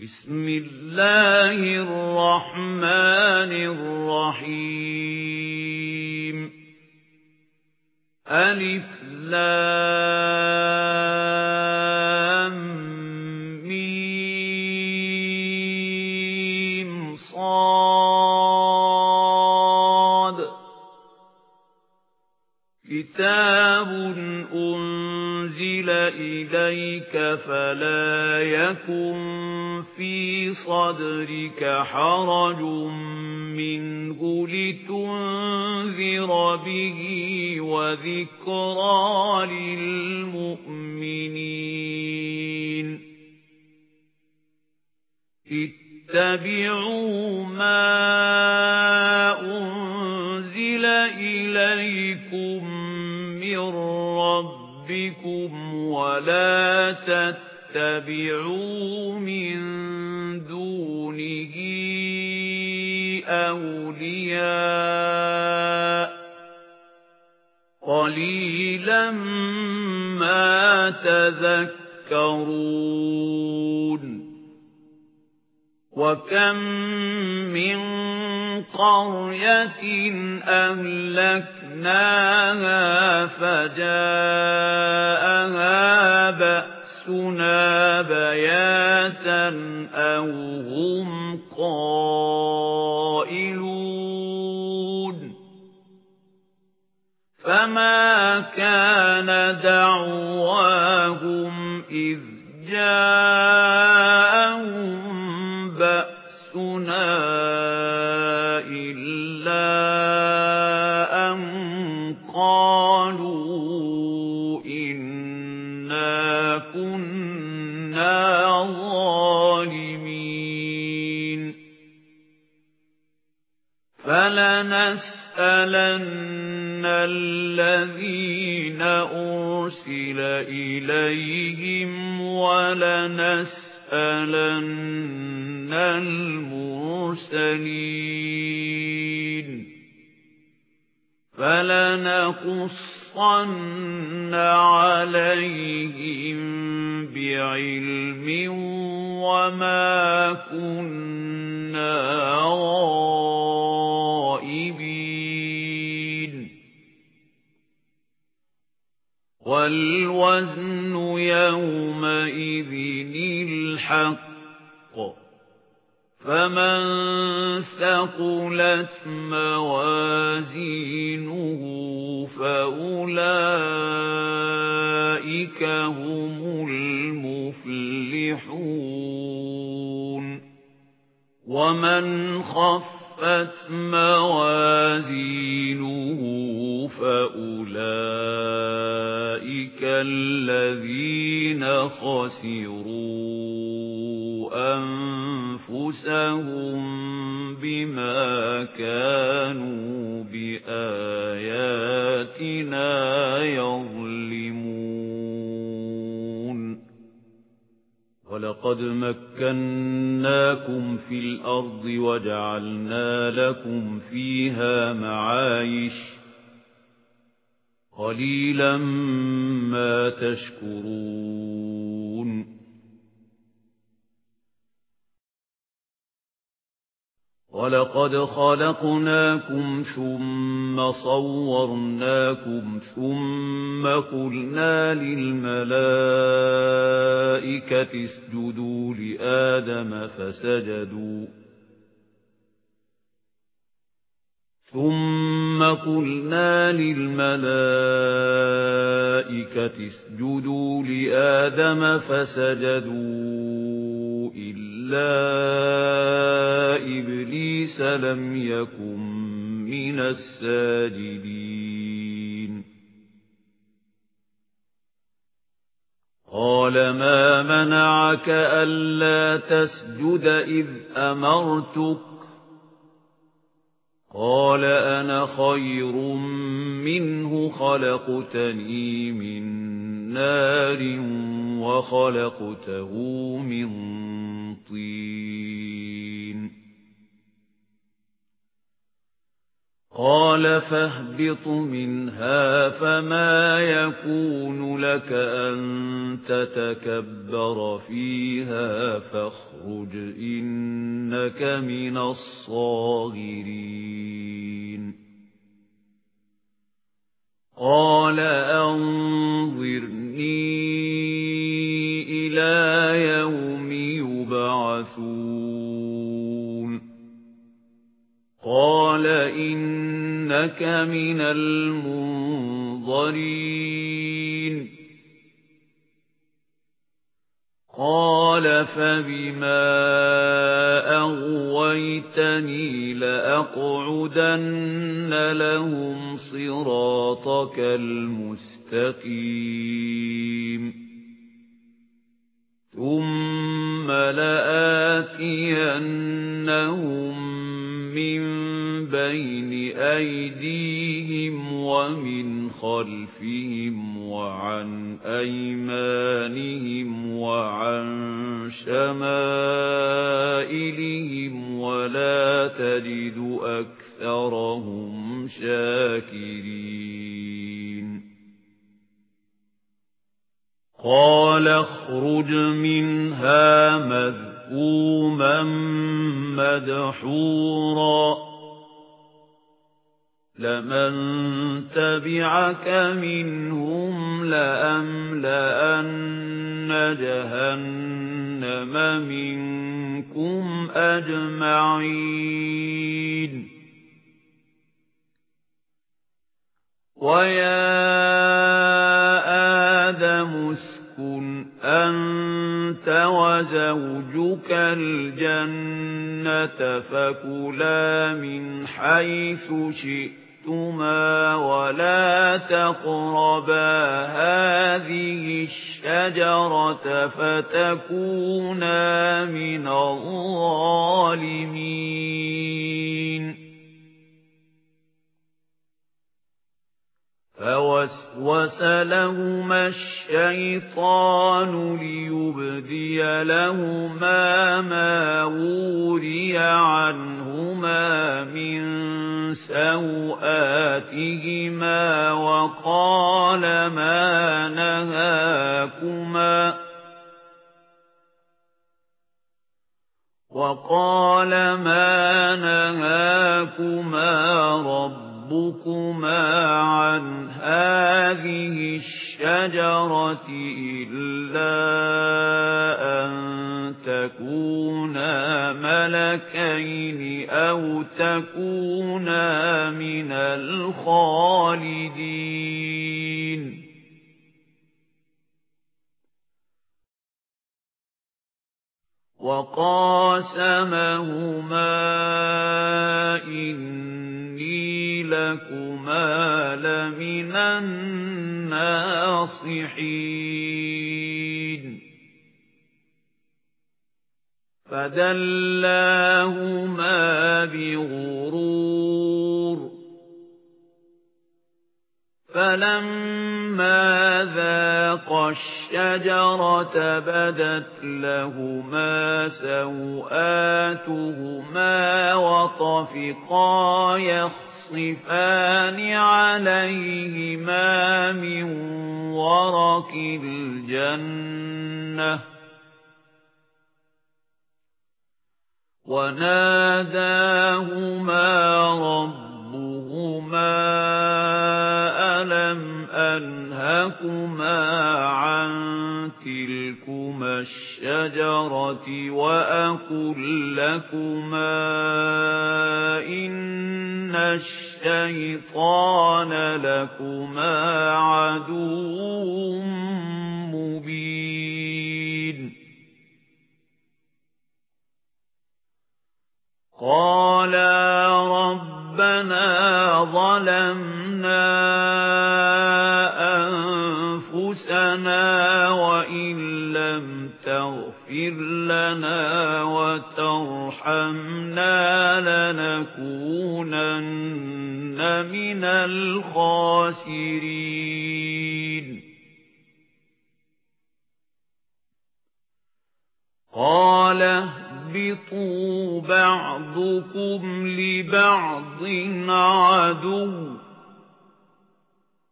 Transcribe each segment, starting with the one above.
بسم الله الرحمن الرحيم ألف لام ميم صاد كتاب أنزل إليك فلا يكن في صدرك حرج منه لتنذر به وذكرى للمؤمنين اتبعوا ما أنزل إليكم من ربكم ولا تتبعوا من دونه أولياء قليلا ما تذكرون وكم من قرية أهلكناها فجاءها بأسنا بياتا أو هم قائلون فما كان دعواهم إذ جاءهم بأسنا إلا أن قالوا إنا كنا ظالمين فلنسألن الذين أرسل إليهم ولنسألن المرسلين فلنقصن عليهم بعلم وما كنا غائبين والوزن يومئذ الحق فمن ثقلت موازينه فأولئك هم المفلحون ومن خفت موازينه فأولئك الذين خسروا أنفسهم بما كانوا بآياتنا يظلمون ولقد مكناكم في الأرض وجعلنا لكم فيها معايش قليلا ما تشكرون ولقد خلقناكم ثم صورناكم ثم قلنا للملائكة اسجدوا لآدم فسجدوا إلا إبليس لم يكن من الساجدين قال ما منعك ألا تسجد إذ أمرتك قال أنا خير منه خلقتني من نار وخلقته من طين قال قال فاهبط منها فما يكون لك أن تتكبر فيها فاخرج إنك من الصاغرين قال أنظرني إلى يوم يبعثون قال إنك من المنظرين قال فبما أغويتني لأقعدن لهم صراطك المستقيم ثم لآتينهم من بين أيديهم ومن خلفهم وعن أيمانهم وعن شمائلهم ولا تجد أكثرهم شاكرين قال اخرج منها مذءوما مدحورا لمن تبعك منهم لأملأن جهنم منكم أجمعين ويا آدم اسكن أنت وزوجك الجنة فكلا من حيث شئتما ولا تقربا هذه الشجرة فتكونا من الظالمين فوسوس لهما الشيطان ليبدي لهما ما وري عنهما من سوآتهما وقال ما نهاكما ربكما عن هذه الشجرة إلا أن تكونا ملكين أو تكونا من الخالدين وقاسمهما إني لكما لمن الناصحين فدلاهما بغرور فلما ذاقا الشجرة بدت لهما سوآتهما وطفقا يخصفان عليهما من ورق الجنة وناداهما ربهما ألم أنهكما عن تلكما الشجرة وأقل لكما إن الشيطان لكما عدو مبين قالا ربنا ظلمنا أنفسنا وإن لم تغفر لنا وترحمنا لنكونن من الخاسرين قال اهبطوا بعضكم لبعض عدو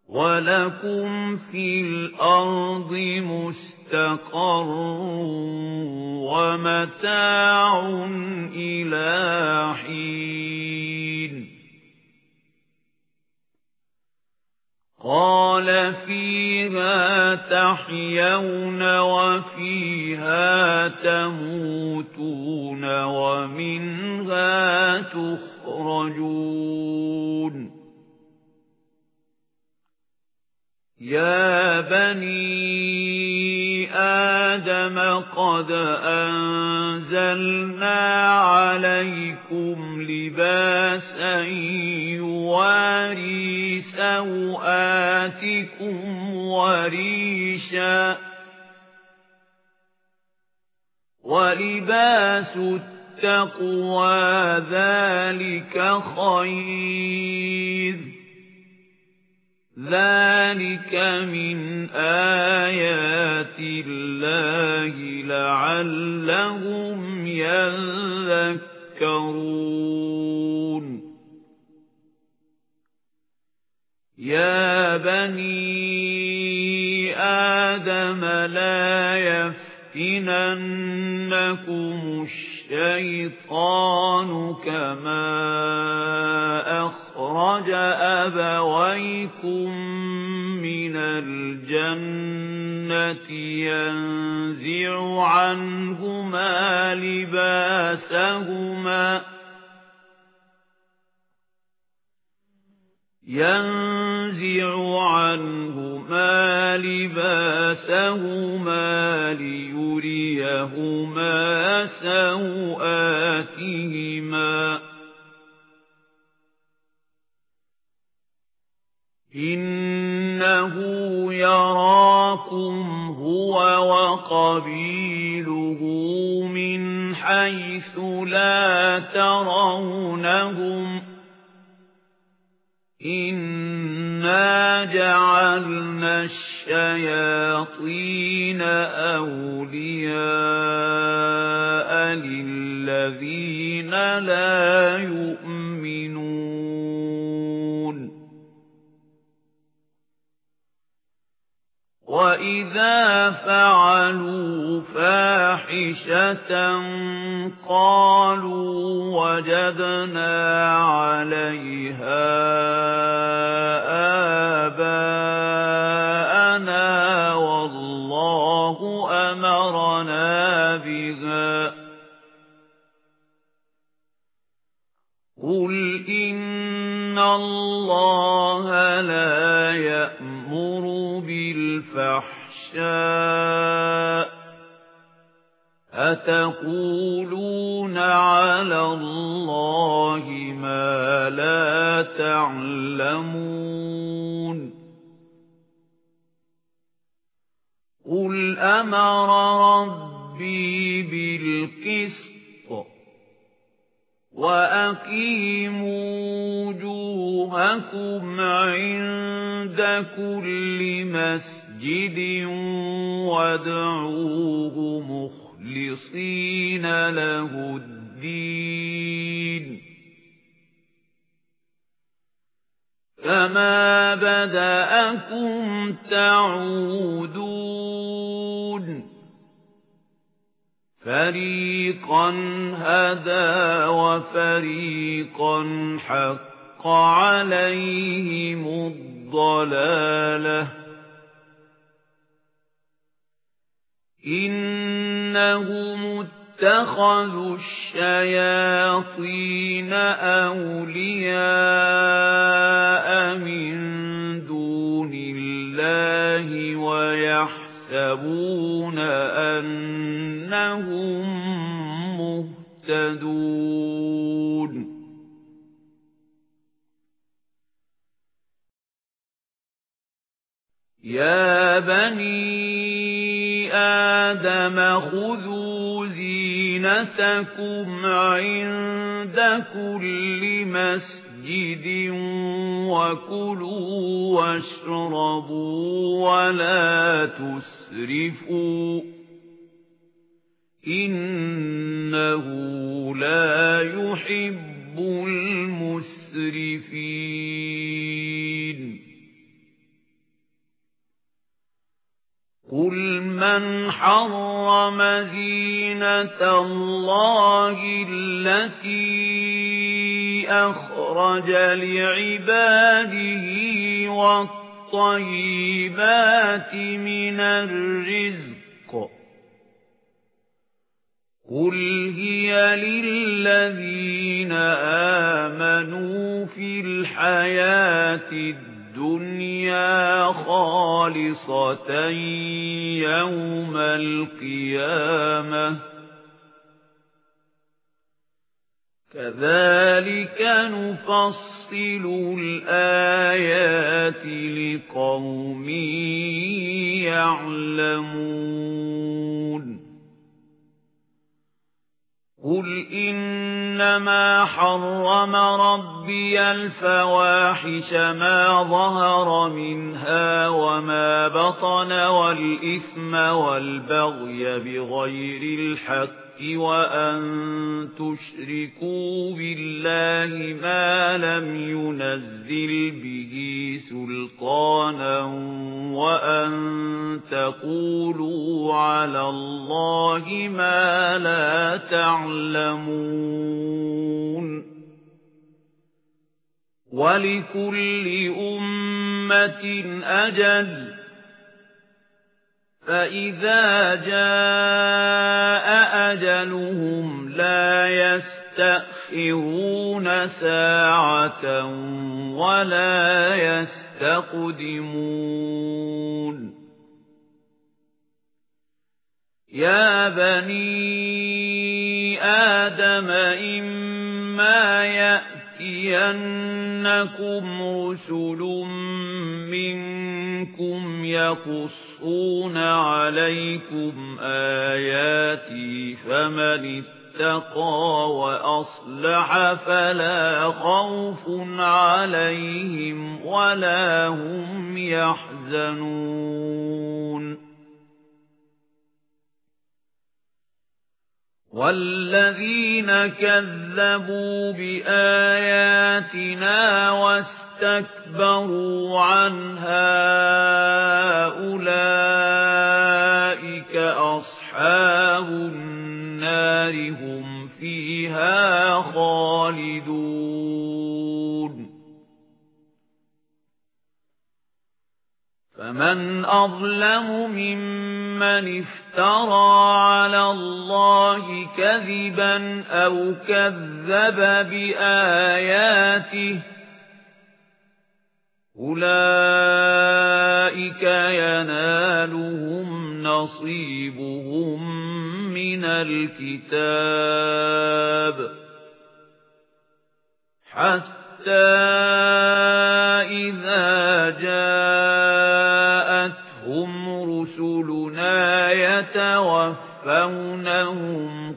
وَلَكُمْ فِي الْأَرْضِ مُسْتَقَرٌّ وَمَتَاعٌ إِلَىٰ حِينٍ قَالَ فِيهَا تَحْيَوْنَ وَفِيهَا تَمُوتُونَ وَمِنْهَا تُخْرَجُونَ يَا بَنِي آدَمَ قَدْ أَنزَلْنَا عَلَيْكُمْ لِبَاسًا يُوَارِي سَوْآتِكُمْ وَرِيشًا وَلِبَاسُ التَّقْوَى ذَلِكَ خَيْرٌ ذَلِكَ مِنْ آيَاتِ اللَّهِ لَعَلَّهُمْ يَذَّكَّرُونَ يَا بَنِي آدَمَ لَا يَفْتِنَنَّكُمُ الشَّيْطَانُ كَمَا أَخْرَجَ أَبَوَيْكُمْ مِنَ الْجَنَّةِ يَنزِعُ عَنْهُمَا لِبَاسَهُمَا لِيُرِيَهُمَا سَوْآتِهِمَا إِنَّهُ يَرَاكُمْ هُوَ وَقَبِيلُهُ مِنْ حَيْثُ لَا تَرَوْنَهُمْ إِنَّا جَعَلْنَا الشَّيَاطِينَ أَوْلِيَاءَ لِلَّذِينَ لَا يُؤْمِنُونَ وَإِذَا فَعَلُوا فَاحِشَةً قَالُوا وَجَدْنَا عَلَيْهَا آبَاءَنَا وَاللَّهُ أَمَرَنَا بِهَا قُلْ إِنَّ اللَّهَ لَا يَأْمُرُ بِالْفَحْشَاءِ أَتَقُولُونَ عَلَى اللَّهِ مَا لَا تَعْلَمُونَ قُلْ أَمَرَ رَبِّي بِالْقِسْطِ وَأَقِيمُوا وُجُوهَكُمْ عِندَ كُلِّ مَسْجِدٍ وَادْعُوهُ مُخْلِصِينَ لَهُ الدِّينَ كَمَا بَدَأَكُمْ تَعُودُونَ فَرِيقًا هَدَى وَفَرِيقًا حَقَّ عَلَيْهِمُ الضَّلَالَةُ إِنَّهُمُ اتَّخَذُوا الشَّيَاطِينَ أَوْلِيَاءَ مِن دُونِ اللَّهِ وَيَحْسَبُونَ أَنَّهُم مُّهْتَدُونَ يَا بَنِي آدَمَ خُذُوا زِينَتَكُمْ عِندَ كُلِّ مَسْجِدٍ وَكُلُوا وَاشْرَبُوا وَلَا تُسْرِفُوا إِنَّهُ لَا يُحِبُّ الْمُسْرِفِينَ من حرم زينة الله التي أخرج لعباده والطيبات من الرزق قل هي للذين آمنوا في الحياة الدنيا خالصة يوم القيامة كذلك نفصل الآيات لقوم يعلمون قل إنما حرم ربي الفواحش ما ظهر منها وما بطن والإثم والبغي بغير الحق وأن تشركوا بالله ما لم ينزل به سلطانا وأن تقولوا على الله ما لا تعلمون ولكل أمة أجل فإذا جاء أجلهم لا يستأخرون ساعة ولا يستقدمون يا بني آدم إما يأتينكم رسل منكم يقصون عليكم آياتي فمن اتقى وأصلح فلا خوف عليهم ولا هم يحزنون والذين كذبوا بآياتنا واستكبروا عنها أولئك أصحاب النار هم فيها خالدون فمن أظلم ممن افترى على الله كذبا أو كذب بآياته أولئك ينالهم نصيبهم من الكتاب حتى إذا جاءتهم رسلنا يتوفونهم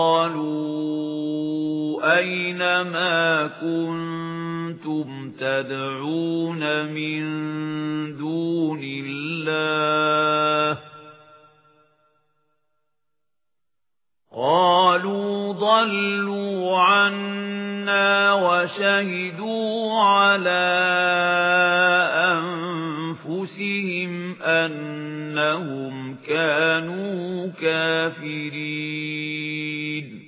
قالوا أين ما كنتم تدعون من دون الله قالوا ضلوا عنا وشهدوا على أنفسهم أنهم كانوا كافرين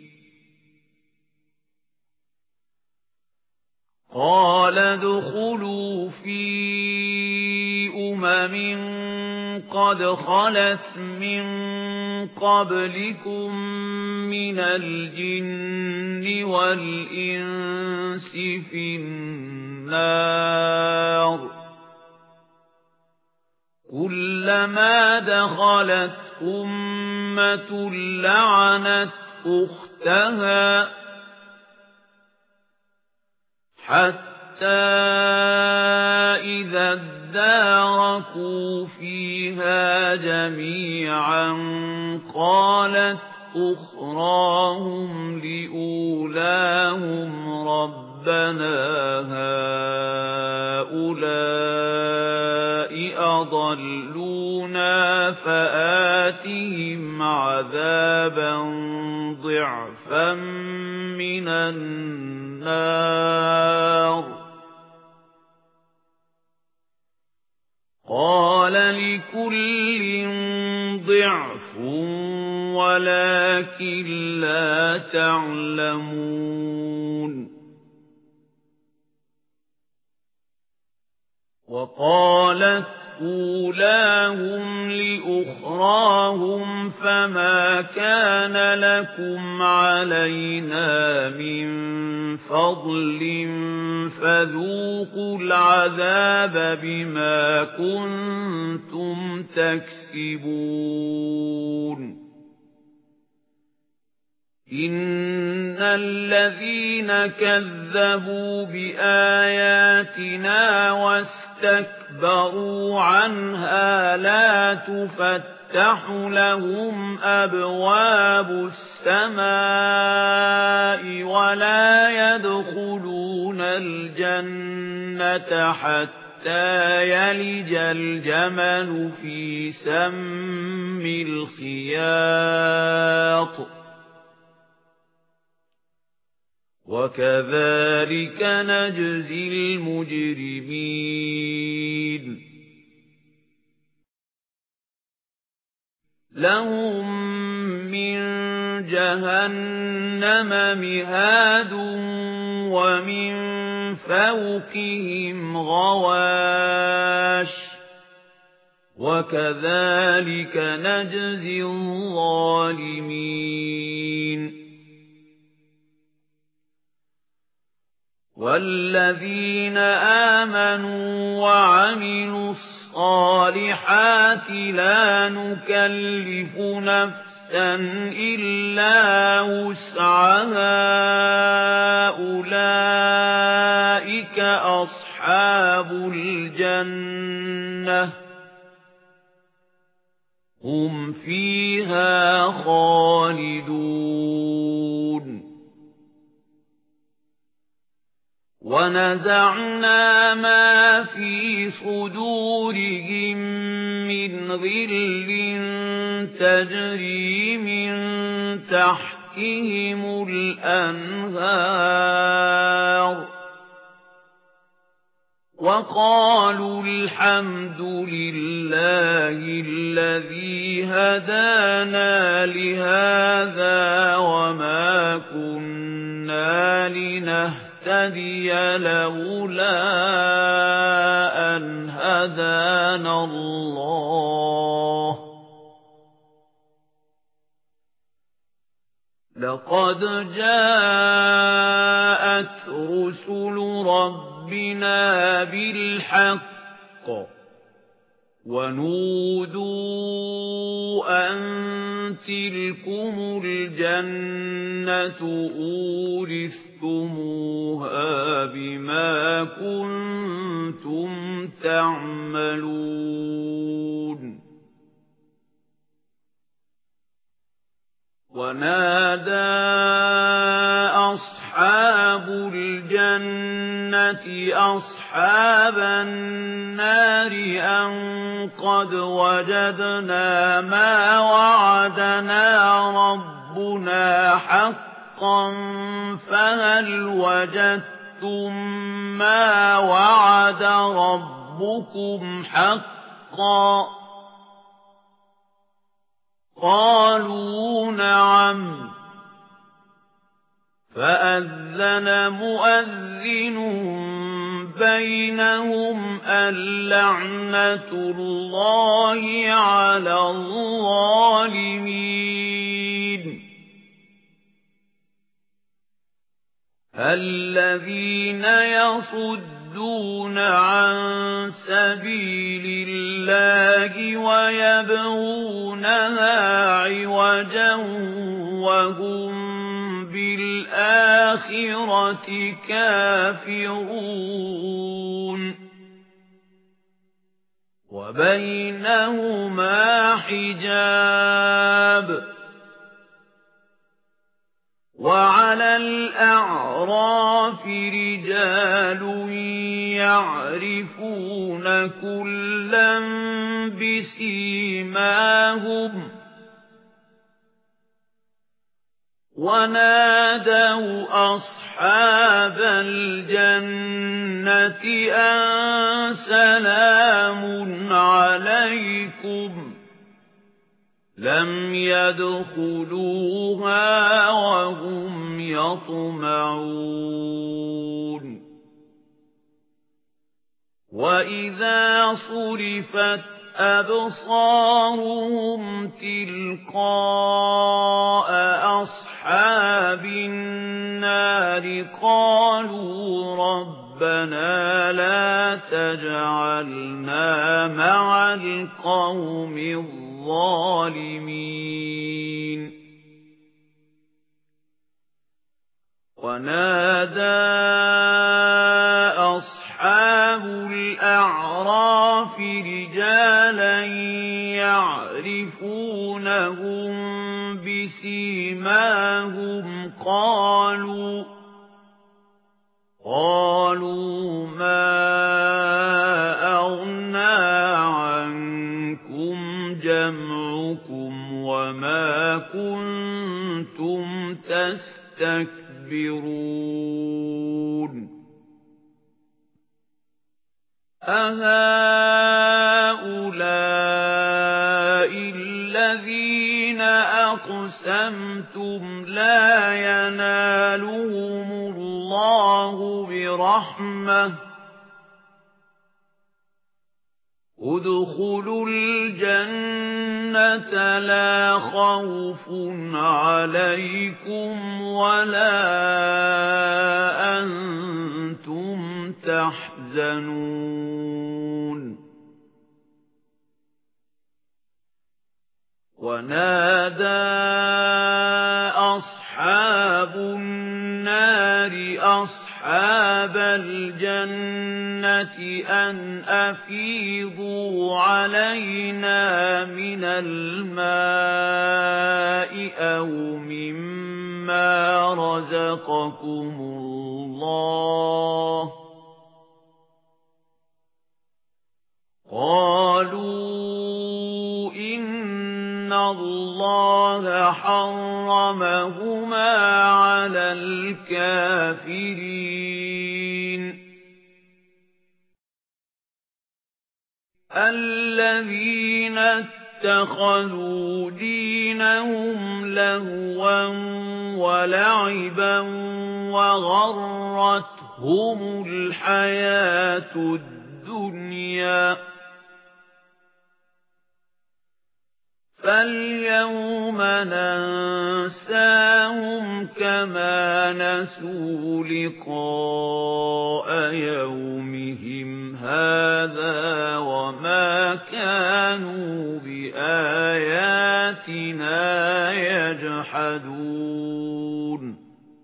قال ادخلوا في قد خلت من قبلكم من الجن والإنس في النار كلما دخلت أمة لعنت أختها حتى إذا اداركوا فيها جميعا قالت أخراهم لأولاهم ربنا هؤلاء أضلونا فآتهم عذابا ضعفا من النار قال لكل ضِعْفٌ وَلَكِن لَّا تَعْلَمُونَ وَقَالَتْ أُولَاهُمْ لِأُخْرَاهُمْ فَمَا كَانَ لَكُمْ عَلَيْنَا مِنْ فَضْلٍ فَذُوقُوا الْعَذَابَ بِمَا كُنتُمْ تَكْسِبُونَ إِنَّ الَّذِينَ كَذَّبُوا بِآيَاتِنَا واستكبروا عنها لا تفتح لهم أبواب السماء ولا يدخلون الجنة حتى يلج الجمل في سم الخياط وكذلك نجزي المجرمين لهم من جهنم مهاد ومن فوقهم غواش وكذلك نجزي الظالمين والذين آمنوا وعملوا الصالحات لا نكلف نفسا إلا وسعها أولئك أصحاب الجنة هم فيها خالدون ونزعنا ما في صدورهم من غل تجري من تحتهم الأنهار وقالوا الحمد لله الذي هدانا لهذا وما كنا لنهتدي لولا أن هدانا الله لقد جاءت رسل ربنا بالحق ونودوا أن تلكم الجنة أورثتموها بما كنتم تعملون ونادى أصحاب الجنة أصحاب النار أن قد وجدنا ما وعدنا ربنا حقا فهل وجدتم ما وعد ربكم حقا قالوا نعم فأذن مؤذن بينهم اللعنة الله على الظالمين الذين يصدون عن سبيل الله ويبغونها عوجا وهم بالآخرة كافرون وبينهما حجاب وعلى الأعراف رجال يعرفون كلا بسيماهم ونادوا أصحاب الجنة أن سلام عليكم لم يدخلوها وهم يطمعون وإذا صرفت أبصارهم تلقاء أصحاب النار قالوا ربنا لا تجعلنا مع القوم الظالمين ونادى أصحاب الأعراف رجالا يعرفونهم بسيماهم قالوا ما أغنى عنكم جمعكم وما كنتم تستكبرون أهؤلاء الذين أقسمتم لا ينالهم الله برحمة ادخلوا الجنة لا خوف عليكم ولا أنتم تحزنون ونادى أصحاب النار أصحاب الجنة أن أفيضوا علينا من الماء أو مما رزقكم الله قالوا إن الله حرمهما على الكافرين الذين اتخذوا دينهم لهوا ولعبا وغرتهم الحياة الدنيا فاليوم ننساهم كما نسوا لقاء يومهم هذا وما كانوا بآياتنا يجحدون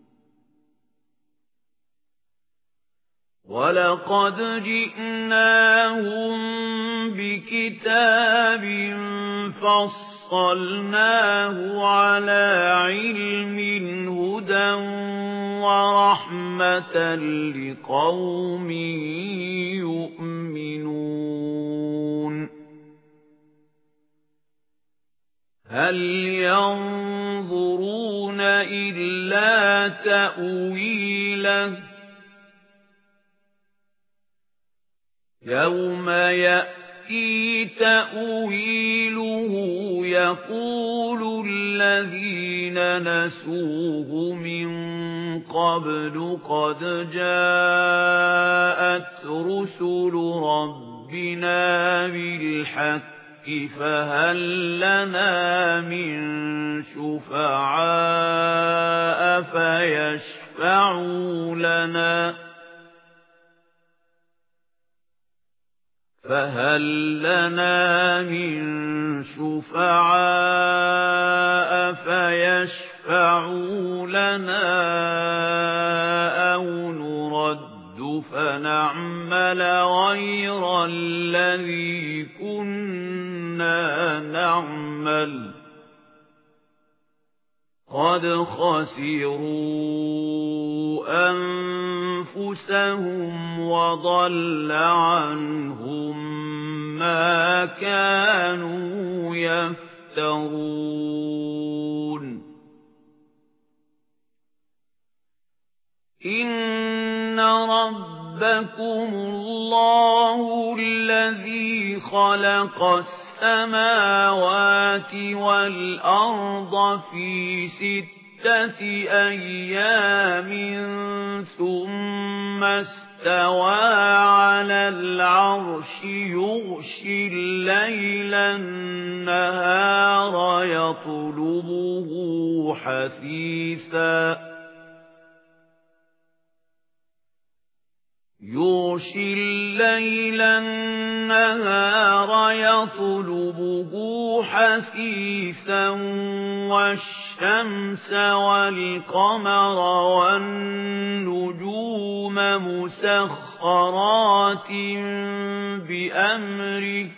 ولقد جئناهم بكتاب فصلناه على علم هدى ورحمة لقوم يؤمنون هل ينظرون إلا تأويله يوم يأتي تأويله يقول الذين نسوه من قبل قد جاءت رسل ربنا بالحق فهل لنا من شفعاء فيشفعوا لنا أو نرد فنعمل غير الذي كنا نعمل قد خسروا أنفسهم وضل عنهم ما كانوا يفترون إن ربكم الله الذي خلق السماوات والأرض في 6 أيام ثم استوى على العرش يغشي الليل النهار يطلبه حثيثا يغشي الليل النهار يطلبه حثيثا والشمس والقمر والنجوم مسخرات بأمره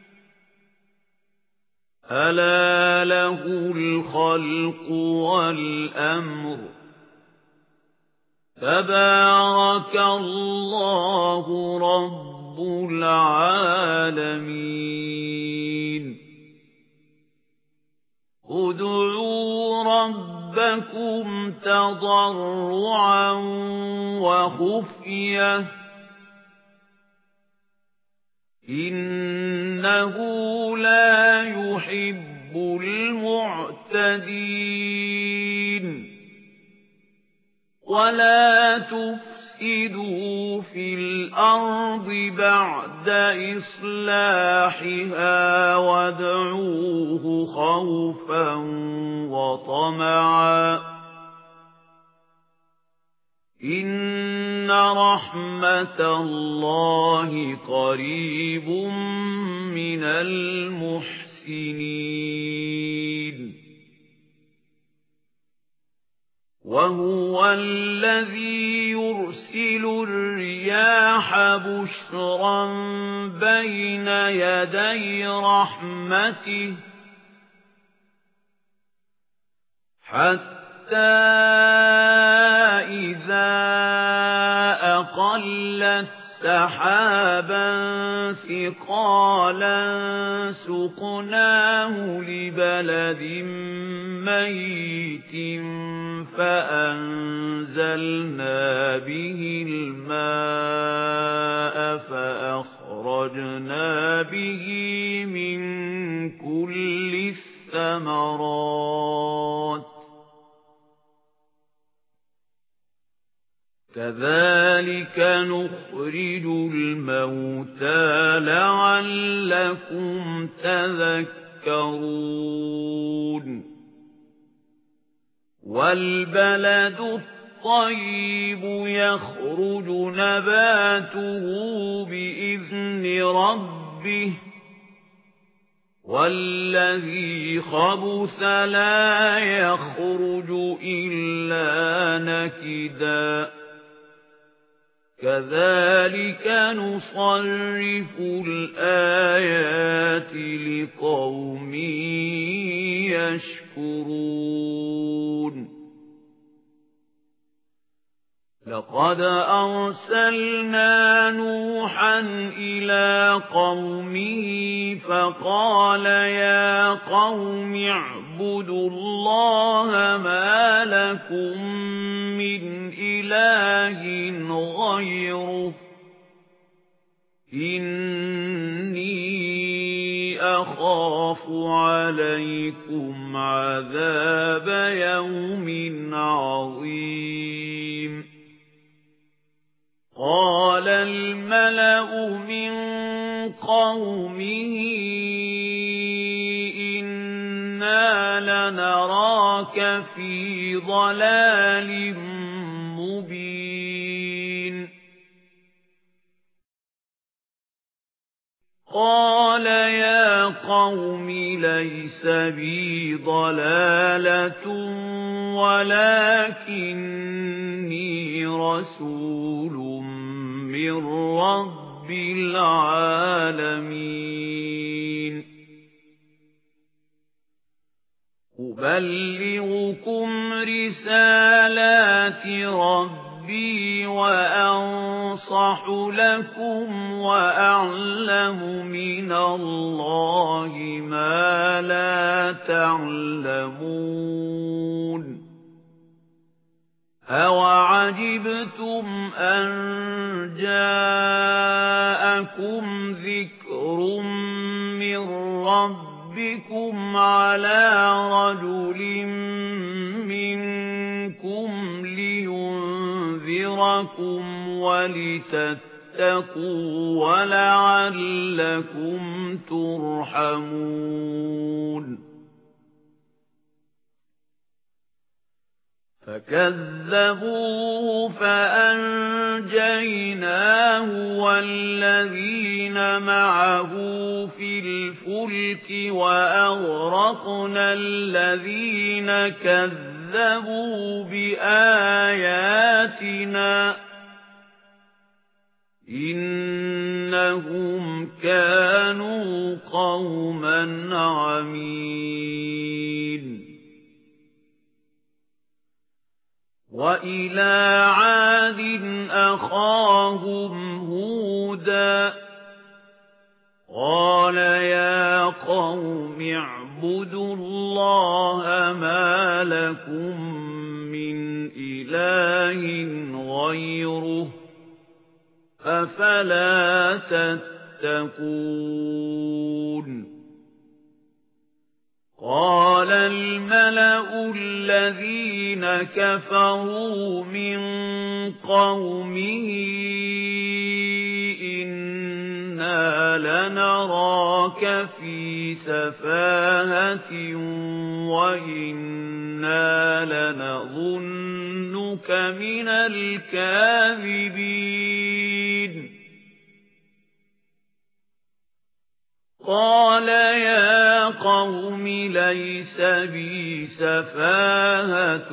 ألا له الخلق والأمر تبارك الله رب العالمين ادعوا ربكم تضرعا وخفية إنه لا يحب المعتدين ولا تفسدوا في الأرض بعد إصلاحها وادعوه خوفا وطمعا إن رحمة الله قريب من المحسنين وهو الذي يرسل الرياح بشرا بين يدي رحمته حتى إذا أقلت سحابا ثقالا سقناه لبلد ميت فأنزلنا به الماء فأخرجنا به من كل الثمرات كذلك نخرج الموتى لعلكم تذكرون والبلد الطيب يخرج نباته بإذن ربه والذي خبث لا يخرج إلا نكدا كذلك نصرف الآيات لقوم يشكرون لقد أرسلنا نوحا إلى قومه فقال يا قوم اعبدوا الله ما لكم من إله غيره إني أخاف عليكم عذاب يوم عظيم قال الملأ من قومه إنا لنراك في ضلال مبين قال يا قوم ليس بي ضلالة ولكني رسول من رب العالمين أبلغكم رسالات ربي وأنصح لكم وأعلم من الله ما لا تعلمون أَوَعَجِبْتُمْ أَنْ جَاءَكُمْ ذِكْرٌ مِّن رَبِّكُمْ عَلَىٰ رَجُلٍ مِّنكُمْ لِيُنذِرَكُمْ وَلِتَتَّقُوا وَلَعَلَّكُمْ تُرْحَمُونَ فَكَذَّبُوهُ فَأَنجَيْنَاهُ وَالَّذِينَ مَعَهُ فِي الْفُلْكِ وَأَغْرَقْنَا الَّذِينَ كَذَّبُوا بِآيَاتِنَا إِنَّهُمْ كَانُوا قَوْمًا عَمِينَ وَإِلَىٰ عَادٍ أَخَاهُمْ هُودًا قَالَ يَا قَوْمِ اعْبُدُوا اللَّهَ مَا لَكُم مِّنْ إِلَٰهٍ غَيْرُهُ أَفَلَا تَتَّقُونَ قَالَ الْمَلَأُ الَّذِينَ كَفَرُوا مِن قَوْمِهِ إِنَّا لَنَرَاكَ فِي سَفَاهَةٍ وَإِنَّا لَنَظُنُّكَ مِنَ الْكَاذِبِينَ قَالَ يَا قَوْمِ لَيْسَ بِي سَفَاهَةٌ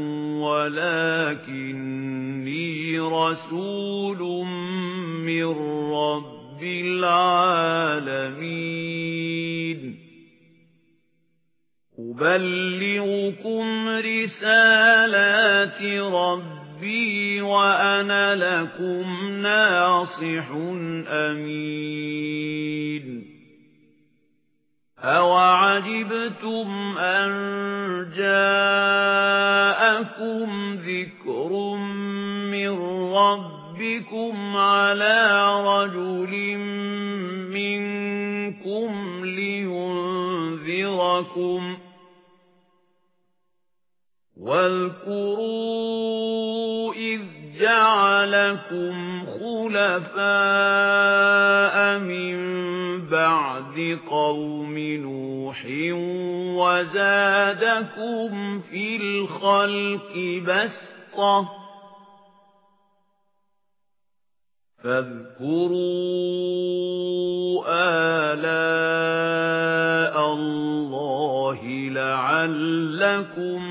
وَلَكِنِّي رَسُولٌ مِّن رَّبِّ الْعَالَمِينَ أُبَلِّغُكُمْ رِسَالَاتِ رَبِّي وَأَنَا لَكُمْ نَاصِحٌ أَمِينٌ أَوَعَجِبْتُمْ أَن جَاءَكُمْ ذِكْرٌ مِّن رَّبِّكُمْ عَلَىٰ رَجُلٍ مِّنكُمْ لِيُنذِرَكُمْ ۚ وَاذْكُرُوا إِذْ جَعَلَكُمْ خُلَفَاءَ مِن بَعْدِ قَوْمِ نُوحٍ وَزَادَكُمْ فِي الْخَلْقِ بَسْطَةً فاذكروا آلاء الله لعلكم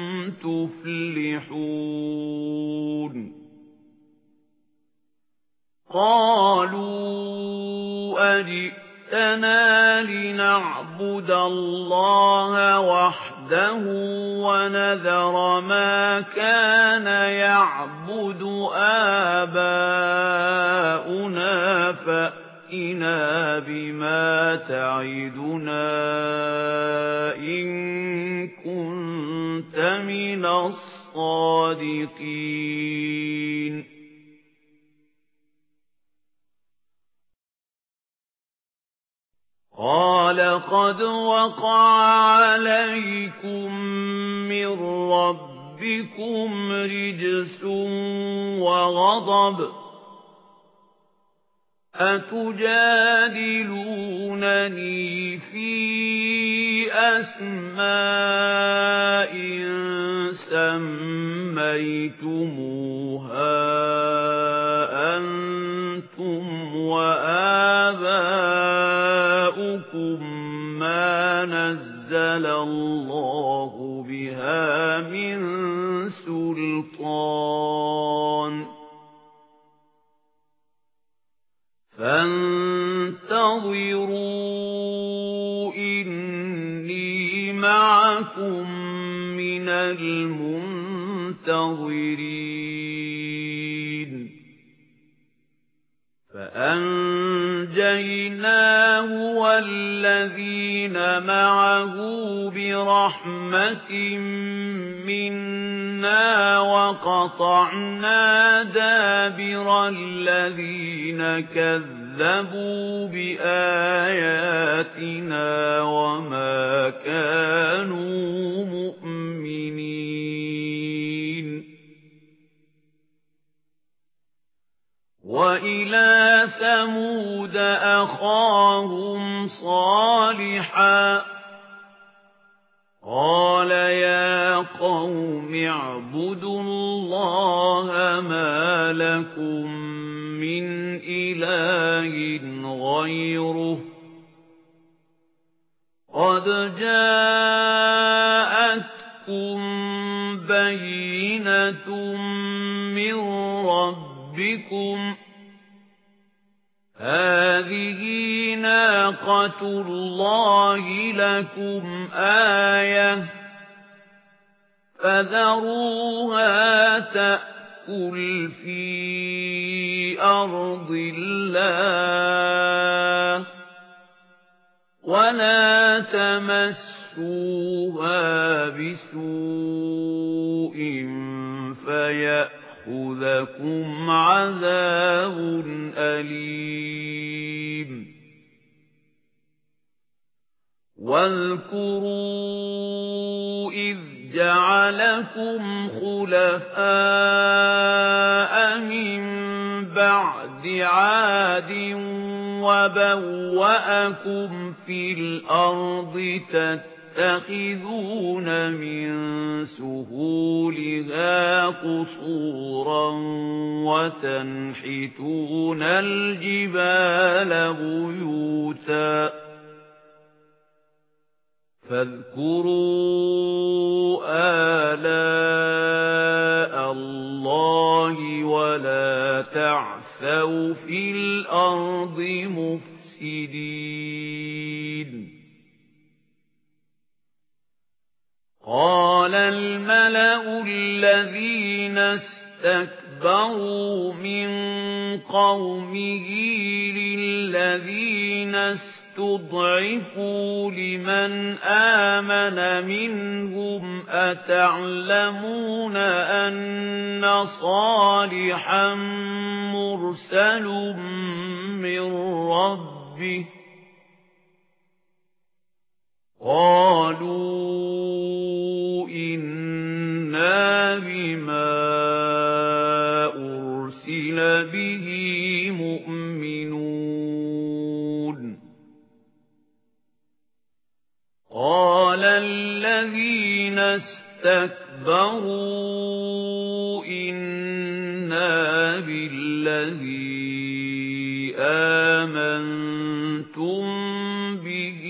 تفلحون قالوا أجئتنا لنعبد الله وحده ونذر ما كان يعبد آباؤنا فأتنا بما تعدنا إن كنت من الصادقين قال قد وقع عليكم من ربكم رجس وغضب أتجادلونني في أسماء سميتموها أنتم وآباؤكم ما نزل الله بها من سلطان فانتظروا إني معكم من المنتظرين فأنجيناه والذين معه برحمة منا وقطعنا دابر الذين كذبوا كَذَّبُوا بِآيَاتِنَا وَمَا كَانُوا مُؤْمِنِينَ وَإِلَى ثَمُودَ أَخَاهُمْ صَالِحًا قَالَ يَا قَوْمِ اعْبُدُوا اللَّهَ مَا لَكُمْ مِنْ إِلَٰهٍ غَيْرُهُ قَدْ جَاءَتْكُمْ بَيِّنَةٌ مِّن رَّبِّكُمْ هَٰذِهِ نَاقَةُ اللَّهِ لَكُمْ آيَةً فَذَرُوهَا تَأْكُلْ فِي أَرْضِ اللَّهِ وَلَا تَمَسُّوهَا بِسُوءٍ فَيَأْخُذَكُمْ عَذَابٌ أَلِيمٌ وَاذْكُرُوا إِذْ جَعَلَكُمْ خُلَفَاءَ مِن بَعْدِ عَادٍ وَبَوَّأَكُمْ فِي الْأَرْضِ تَتَّخِذُونَ مِن سُهُولِهَا قُصُورًا وَتَنْحِتُونَ الْجِبَالَ بُيُوتًا فاذكروا آلاء الله ولا تعثوا في الأرض مفسدين قال الملأ الذين استكبروا من قومه للذين استضعفوا لمن آمن منهم أتعلمون أن صالحا مرسل من ربه قالوا إنا بما أرسل به مؤمنون قال الذين استكبروا إنا بالذي آمنتم به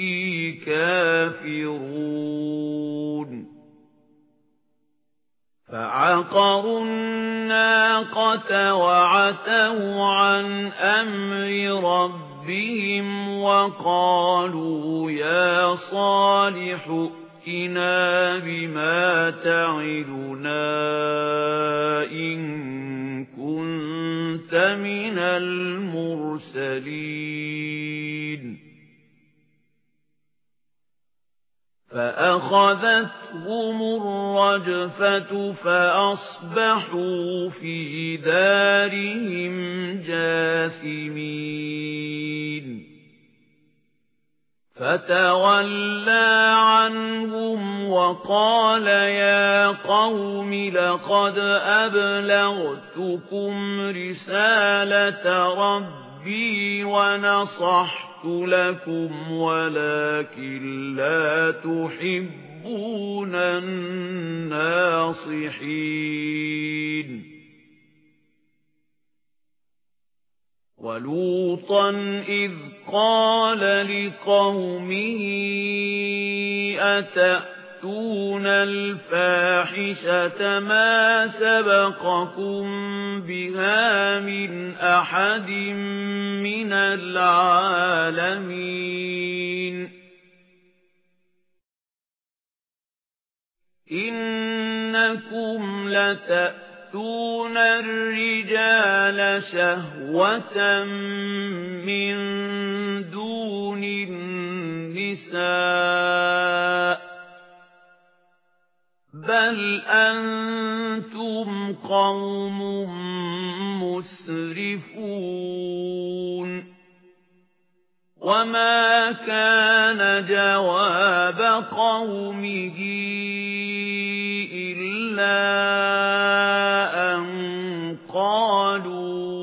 كافرون فعقروا الناقة وعتوا عن أمر ربهم وقالوا يا صالح ائتنا بما تعدنا إن كنت من المرسلين فأخذتهم الرجفة فأصبحوا في دارهم جاثمين فتولى عنهم وقال يا قوم لقد أبلغتكم رسالة ربي ونصحت لكم ولكن لا تحبون الناصحين ولوطا إذ قال لقومه أتأتون الفاحشة ما سبقكم بها من أحد من العالمين إنكم لتأتون الرجال شهوة من دون النساء بل أنتم قوم مسرفون وما كان جواب قومه إلا أن قالوا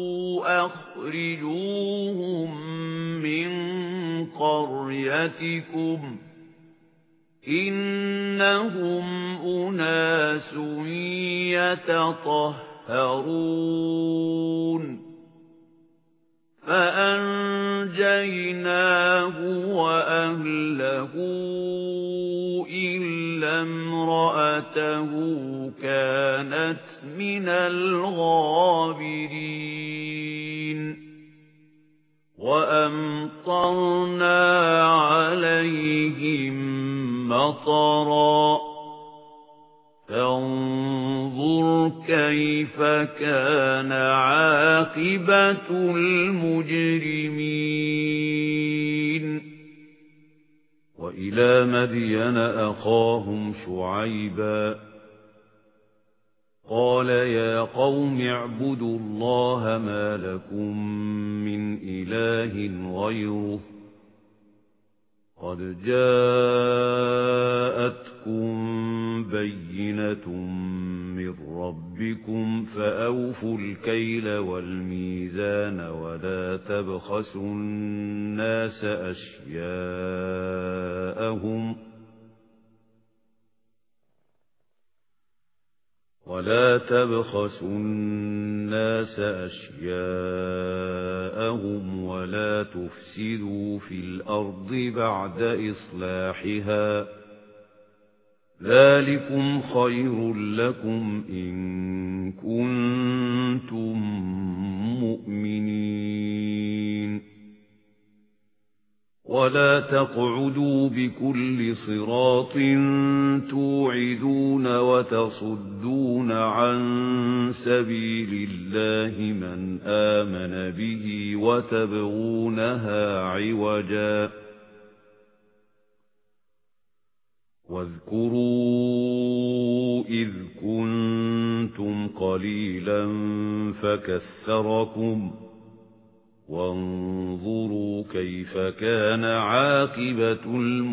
أخرجوهم من قريتكم إنهم أناس يتطهرون فأنجيناه وأهله إلا امرأته كانت من الغابرين وأمطرنا عليهم مطرا فانظر كيف كان عاقبة المجرمين وإلى مدين أخاهم شعيبا قال يا قوم اعبدوا الله ما لكم من إله غيره قد جاءتكم بينة من ربكم فأوفوا الكيل والميزان ولا تبخسوا الناس أشياءهم ولا تفسدوا في الأرض بعد إصلاحها ذلكم خير لكم إن كنتم مؤمنين ولا تقعدوا بكل صراط توعدون وتصدون عن سبيل الله من آمن به وتبغونها عوجا واذكروا إذ كنتم قليلا فكثركم وانظروا كيف كان عاقبة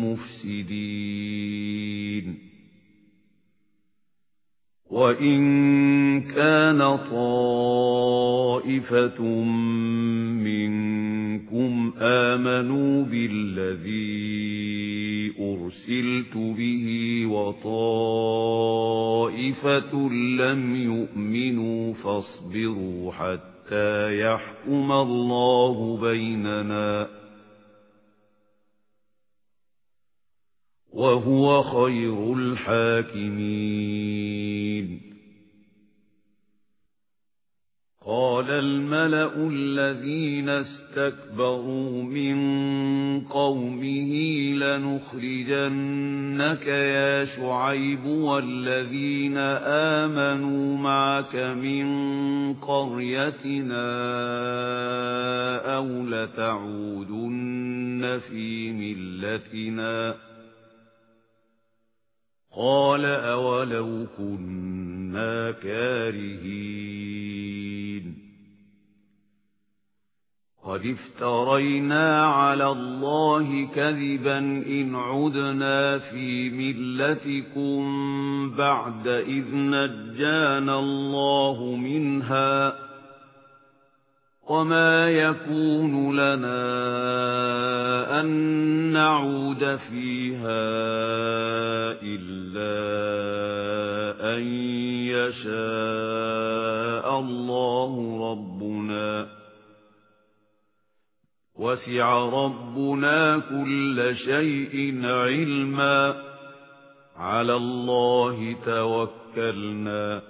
المفسدين وإن كان طائفة منكم آمنوا بالذي أرسلت به وطائفة لم يؤمنوا فاصبروا حتى يحكم الله بيننا وهو خير الحاكمين قال الملأ الذين استكبروا من قومه لنخرجنك يا شعيب والذين آمنوا معك من قريتنا أو لتعودن في ملتنا قال أولو كنا كارهين قد افترينا على الله كذبا إن عدنا في ملتكم بعد إذ نجانا الله منها وما يكون لنا أن نعود فيها إلا أن يشاء الله ربنا وسع ربنا كل شيء علما على الله توكلنا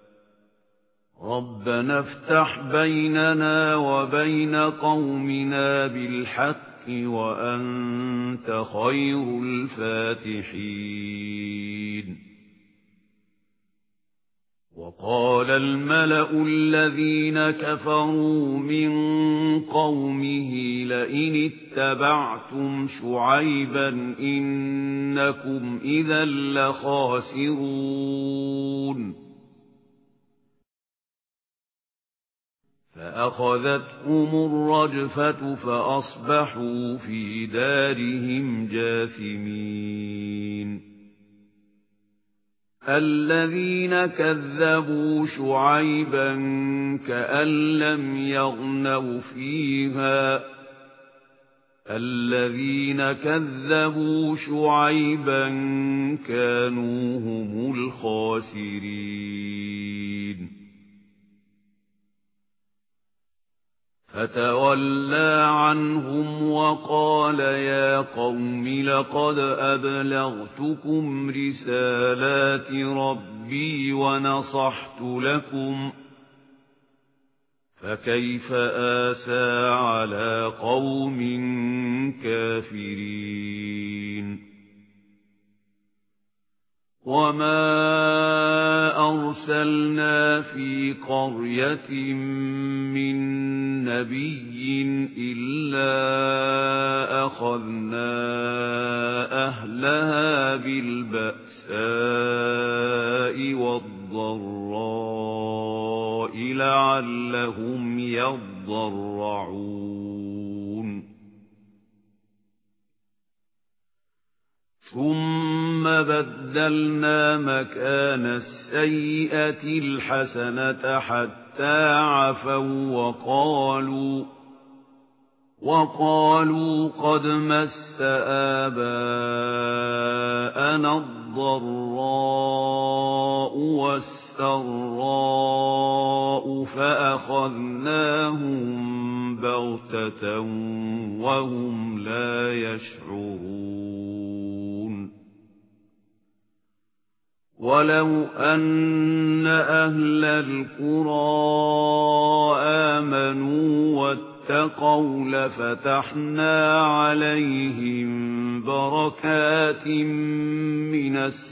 ربنا افتح بيننا وبين قومنا بالحق وأنت خير الفاتحين وقال الملأ الذين كفروا من قومه لئن اتبعتم شعيبا إنكم إذا لخاسرون فأخذتهم الرجفة فأصبحوا في دارهم جاثمين الذين كذبوا شعيبا كأن لم يغنوا فيها الذين كذبوا شعيبا كانوا هم الخاسرين فتولى عنهم وقال يا قوم لقد أبلغتكم رسالات ربي ونصحت لكم فكيف آسى على قوم كافرين وما أرسلنا في قرية من نبي إلا أخذنا أهلها بالبأساء والضراء لعلهم يضرعون ثم بدلنا مكان السيئة الحسنة حتى عفوا وقالوا قد مس آباءنا الضراء والسراء فأخذناهم بغتة وهم لا يشعرون ولو أن أهل القرى آمنوا واتقوا لفتحنا عليهم بركات من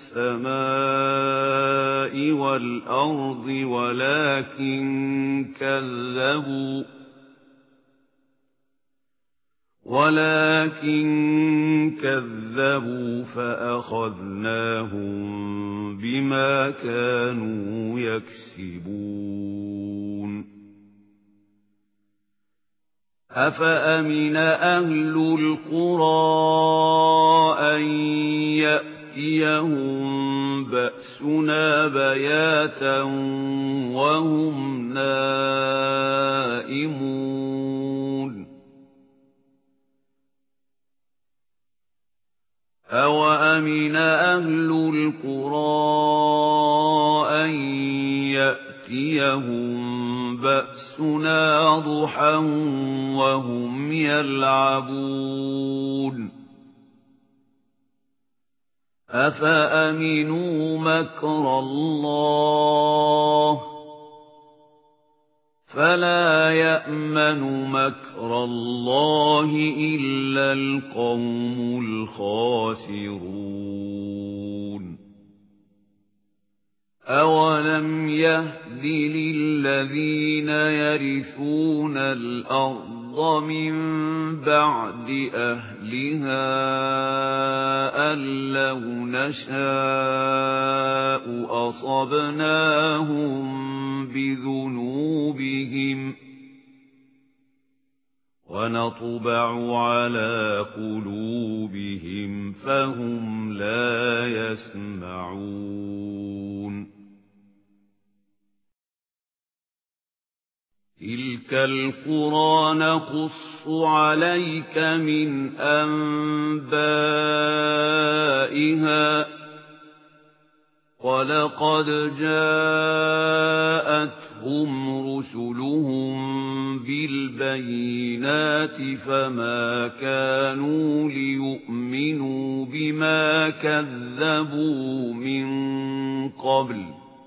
السماء والأرض ولكن كذبوا فأخذناهم بما كانوا يكسبون أفأمن أهل القرى أن يأتيهم بأسنا بياتا وهم نائمون أوأمن أهل القرى أن يأتيهم بأسنا ضحى وهم يلعبون أفأمنوا مكر الله فلا يأمن مكر الله إلا القوم الخاسرون أولم يهد للذين يرثون الأرض من بعد أهلها أن لو نشاء أصبناهم بذنوبهم ونطبع على قلوبهم فهم لا يسمعون تلك القرى نقص عليك من أنبائها ولقد جاءتهم رسلهم بالبينات فما كانوا ليؤمنوا بما كذبوا من قبل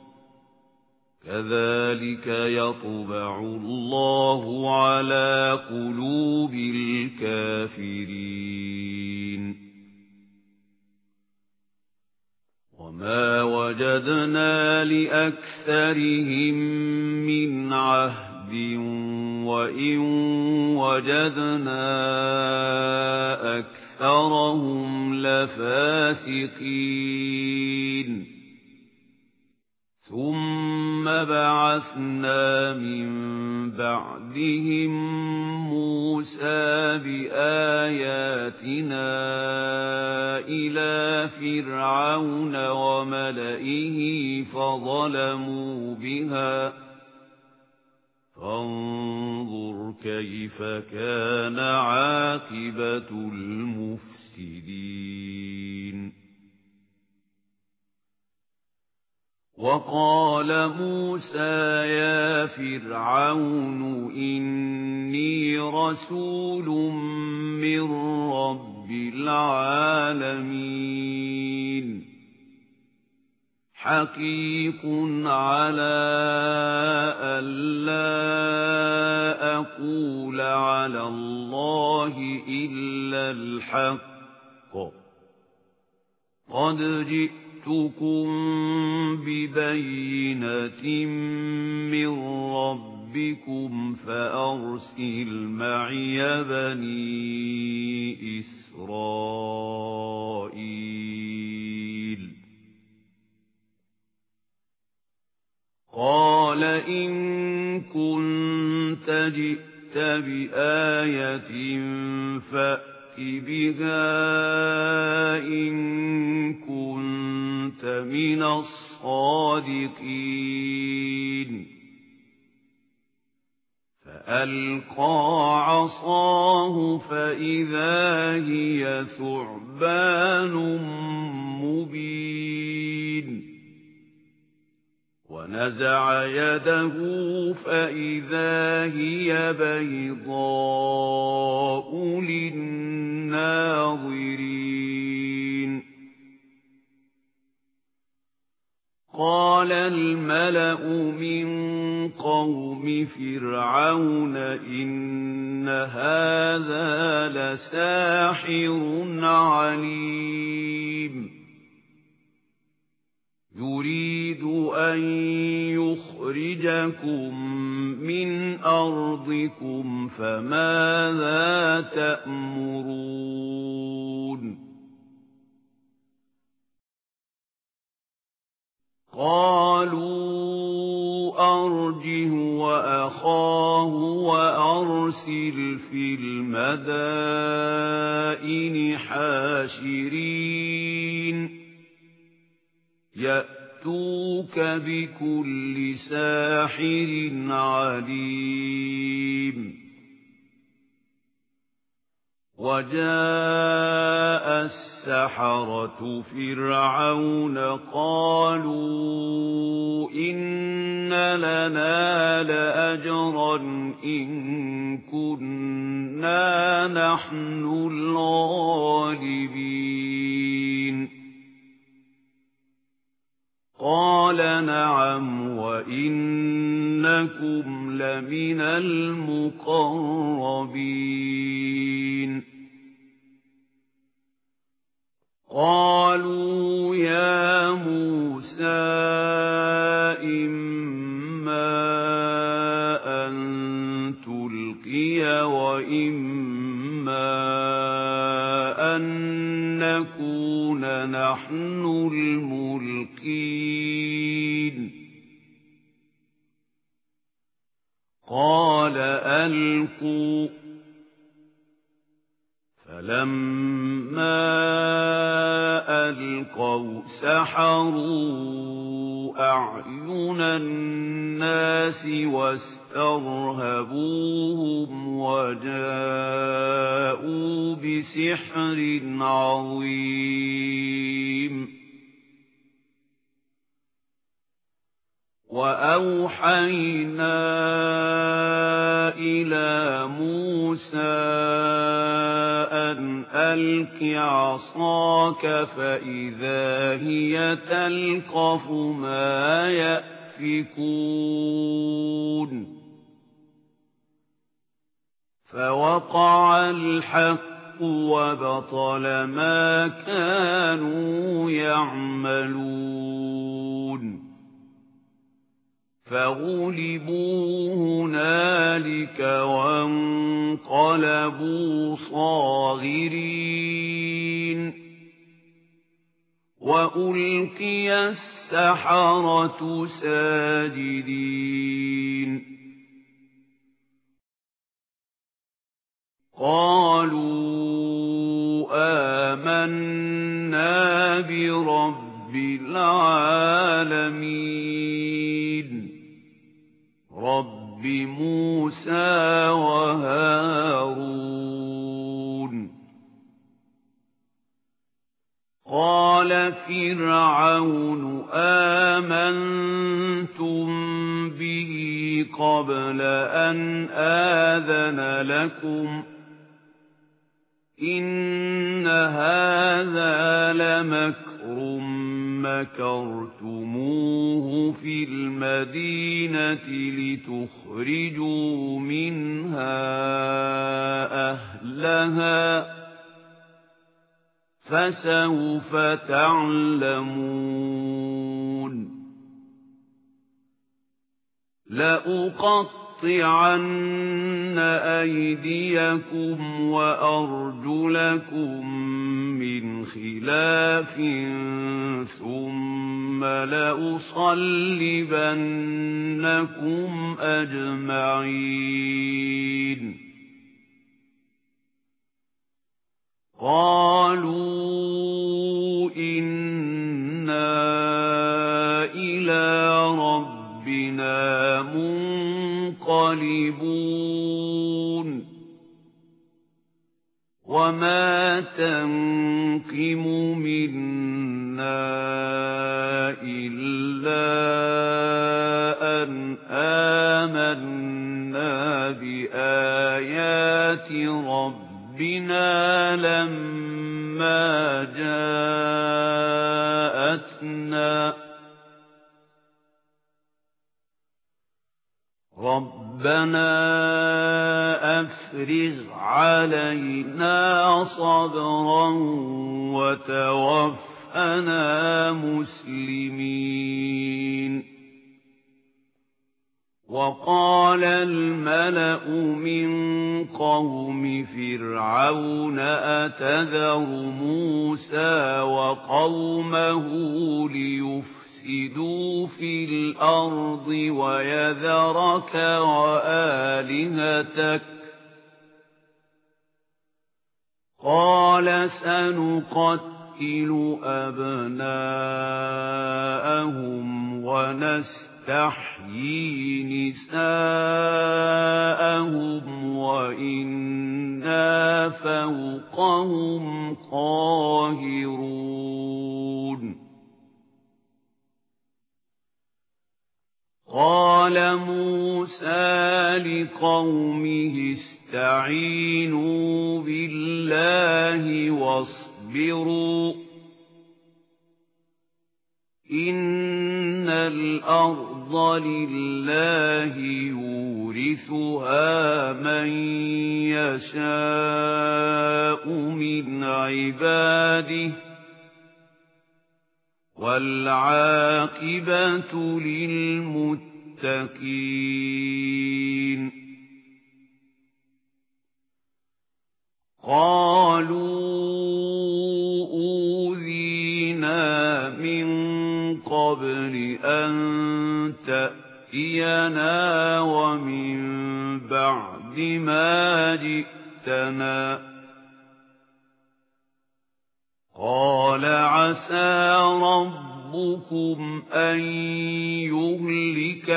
كذلك يطبع الله على قلوب الكافرين وما وجدنا لأكثرهم من عهد وإن وجدنا أكثرهم لفاسقين ثم بعثنا من بعدهم موسى بآياتنا إلى فرعون وملئه فظلموا بها فانظر كيف كان عاقبة المفسدين وقال موسى يا فرعون إني رسول من رب العالمين حقيق على ألا أقول على الله إلا الحق قد جئتكم ببينة من ربكم فأرسل معي بني إسرائيل قال إن كنت جئت بآية فأت بها إن كنت من الصادقين فألقى عصاه فإذا هي ثعبان مبين ونزع يده فإذا هي بيضاء للناظرين قال الملأ من قوم فرعون إن هذا لساحر عليم يريد أن يخرجكم من أرضكم فماذا تأمرون قالوا أرجه وأخاه وأرسل في المدائن حاشرين يأتوك بكل ساحر عليم وجاء السحرة فرعون قالوا إن لنا لأجرا إن كنا نحن الغالبين قال نعم وإنكم لمن المقربين قالوا يا موسى إما أن تلقي وإما أن نكون نحن الملقين قال ألقوا فلما ألقوا سحروا أعين الناس واسترهبوهم وجاءوا بسحر عظيم وأوحينا إلى موسى أن ألق عصاك فإذا هي تلقف ما يأفكون فوقع الحق وبطل ما كانوا يعملون فغلبوا هنالك وانقلبوا صاغرين وألقي السحرة ساجدين قالوا آمنا برب العالمين رب موسى وهارون قال فرعون آمنتم به قبل أن آذن لكم إن هذا لمكر مكرتموه في المدينة لتخرجوا منها أهلها فسوف تعلمون لأقطعن أيديكم وأرجلكم من خلاف ثم لأصلبنكم أجمعين قالوا إنا إلى ربنا منقلبون وما تنقم منا إلا أن آمنا بآيات ربنا لما جاءتنا ربنا أفرغ علينا صبرا وتوفنا مسلمين وقال الملأ من قوم فرعون أتذر موسى وقومه ليفسدوا في الأرض ويذرك وآلهتك قال سنقتل أبناءهم ونستحيي نساءهم وإنا فوقهم قاهرون قال موسى لقومه استعينوا بالله واصبروا إن الأرض لله يورثها من يشاء من عباده والعاقبة للمتقين قالوا أوذينا من قبل أن تأتينا ومن بعد ما جئتنا قال عسى ربكم أن يهلك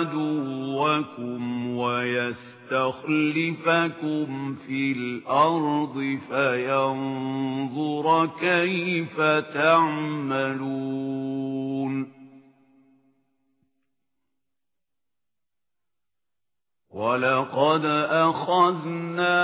عدوكم ويستخلفكم في الأرض فينظر كيف تعملون ولقد أخذنا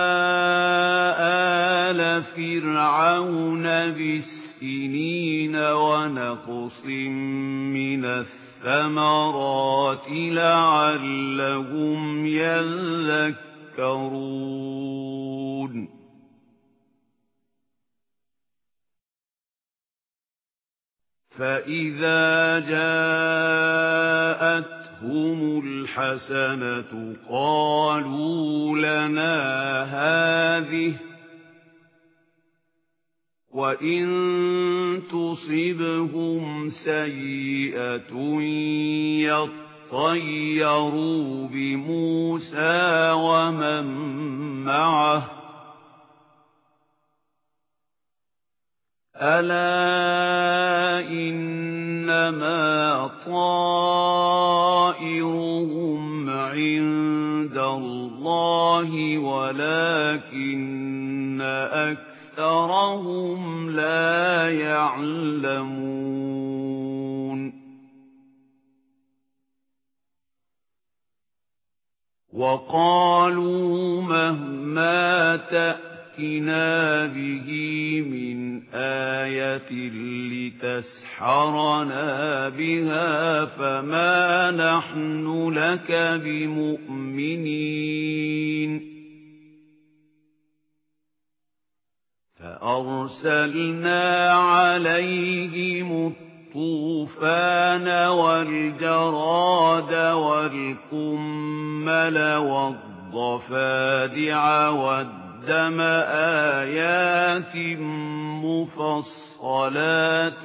آل فرعون بالسنين ونقص من الثمرات لعلهم يذكرون فإذا جاءتهم الحسنة قالوا لنا هذه وَإِن تُصِبْهُمْ سَيِّئَةٌ يَطَّيَّرُوا بِمُوسَىٰ وَمَن مَّعَهُ ۗ أَلَا إِنَّمَا طَائِرُهُمْ عِندَ اللَّهِ وَلَٰكِنَّ أَكْثَرَهُمْ لَا يَعْلَمُونَ وَقَالُوا مَهْمَا تَأْتِنَا بِهِ مِنْ آيَةٍ لِتَسْحَرَنَا بِهَا فَمَا نَحْنُ لَكَ بِمُؤْمِنِينَ فَأَرْسَلْنَا عَلَيْهِمُ الطُّوفَانَ وَالْجَرَادَ وَالْقُمَّلَ وَالضَّفَادِعَ وَالدَّمَ آيَاتٍ مُفَصَّلَاتٍ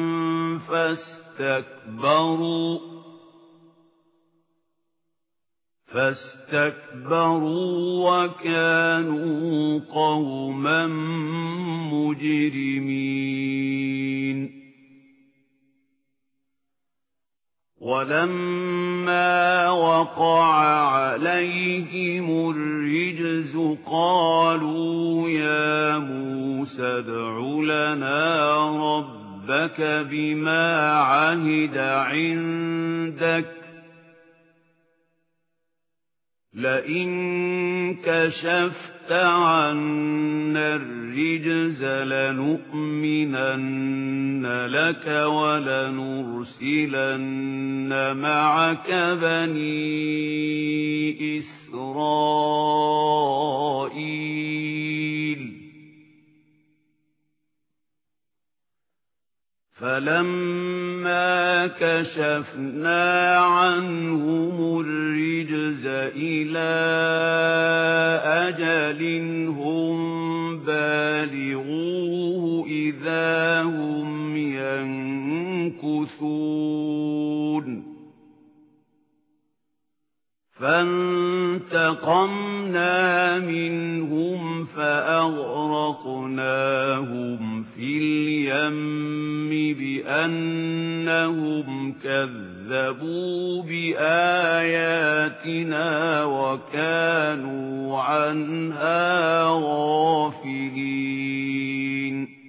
فَاسْتَكْبَرُوا وَكَانُوا قَوْمًا مُجْرِمِينَ وَلَمَّا وَقَعَ عَلَيْهِمُ الرِّجْزُ قَالُوا يَا مُوسَى ادْعُ لَنَا رَبَّكَ بِمَا عَهِدَ عِندَكَ لَئِن كَشَفْتَ عَنَّا الرِّجْزَ لَنُؤْمِنَنَّ لَكَ وَلَنُرْسِلَنَّ مَعَكَ بَنِي إِسْرَائِيلَ فَلَمَّا كَشَفْنَا عَنْهُمُ الرِّجْزَ إِلَىٰ أَجَلٍ هُمْ بَالِغُوهُ إِذَا هُمْ يَنكُثُونَ فَانتَقَمْنَا مِنْهُمْ فَأَغْرَقْنَاهُمْ فِي الْيَمِّ بِأَنَّهُمْ كَذَّبُوا بِآيَاتِنَا وَكَانُوا عَنْهَا غَافِلِينَ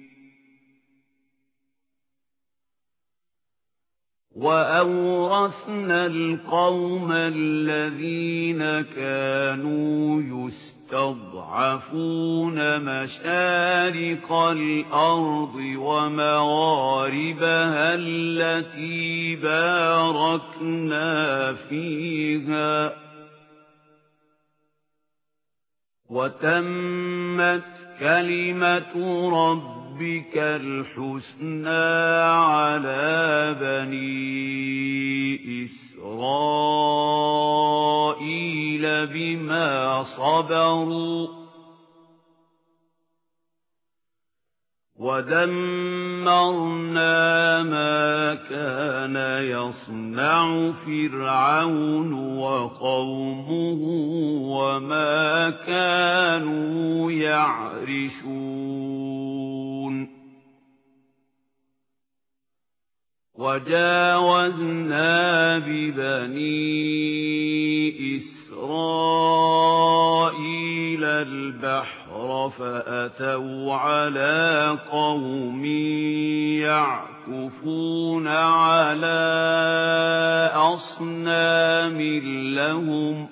وَأَوْرَثْنَا الْقَوْمَ الَّذِينَ كَانُوا يُسْتَضْعَفُونَ مَشَارِقَ الْأَرْضِ وَمَغَارِبَهَا الَّتِي بَارَكْنَا فِيهَا وَتَمَّتْ كَلِمَةُ رَبِّكَ الْحُسْنَىٰ عَلَىٰ بَنِي إِسْرَائِيلَ بِمَا صَبَرُوا وَدَمَّرْنَا مَا كَانَ يَصْنَعُ فِرْعَوْنُ وَقَوْمُهُ وَمَا كَانُوا يَعْرِشُونَ وَجَاوَزْنَا بِبَنِي إِسْرَائِيلَ الْبَحْرَ فَأَتَوْا عَلَىٰ قَوْمٍ يَعْكُفُونَ عَلَىٰ أَصْنَامٍ لَّهُمْ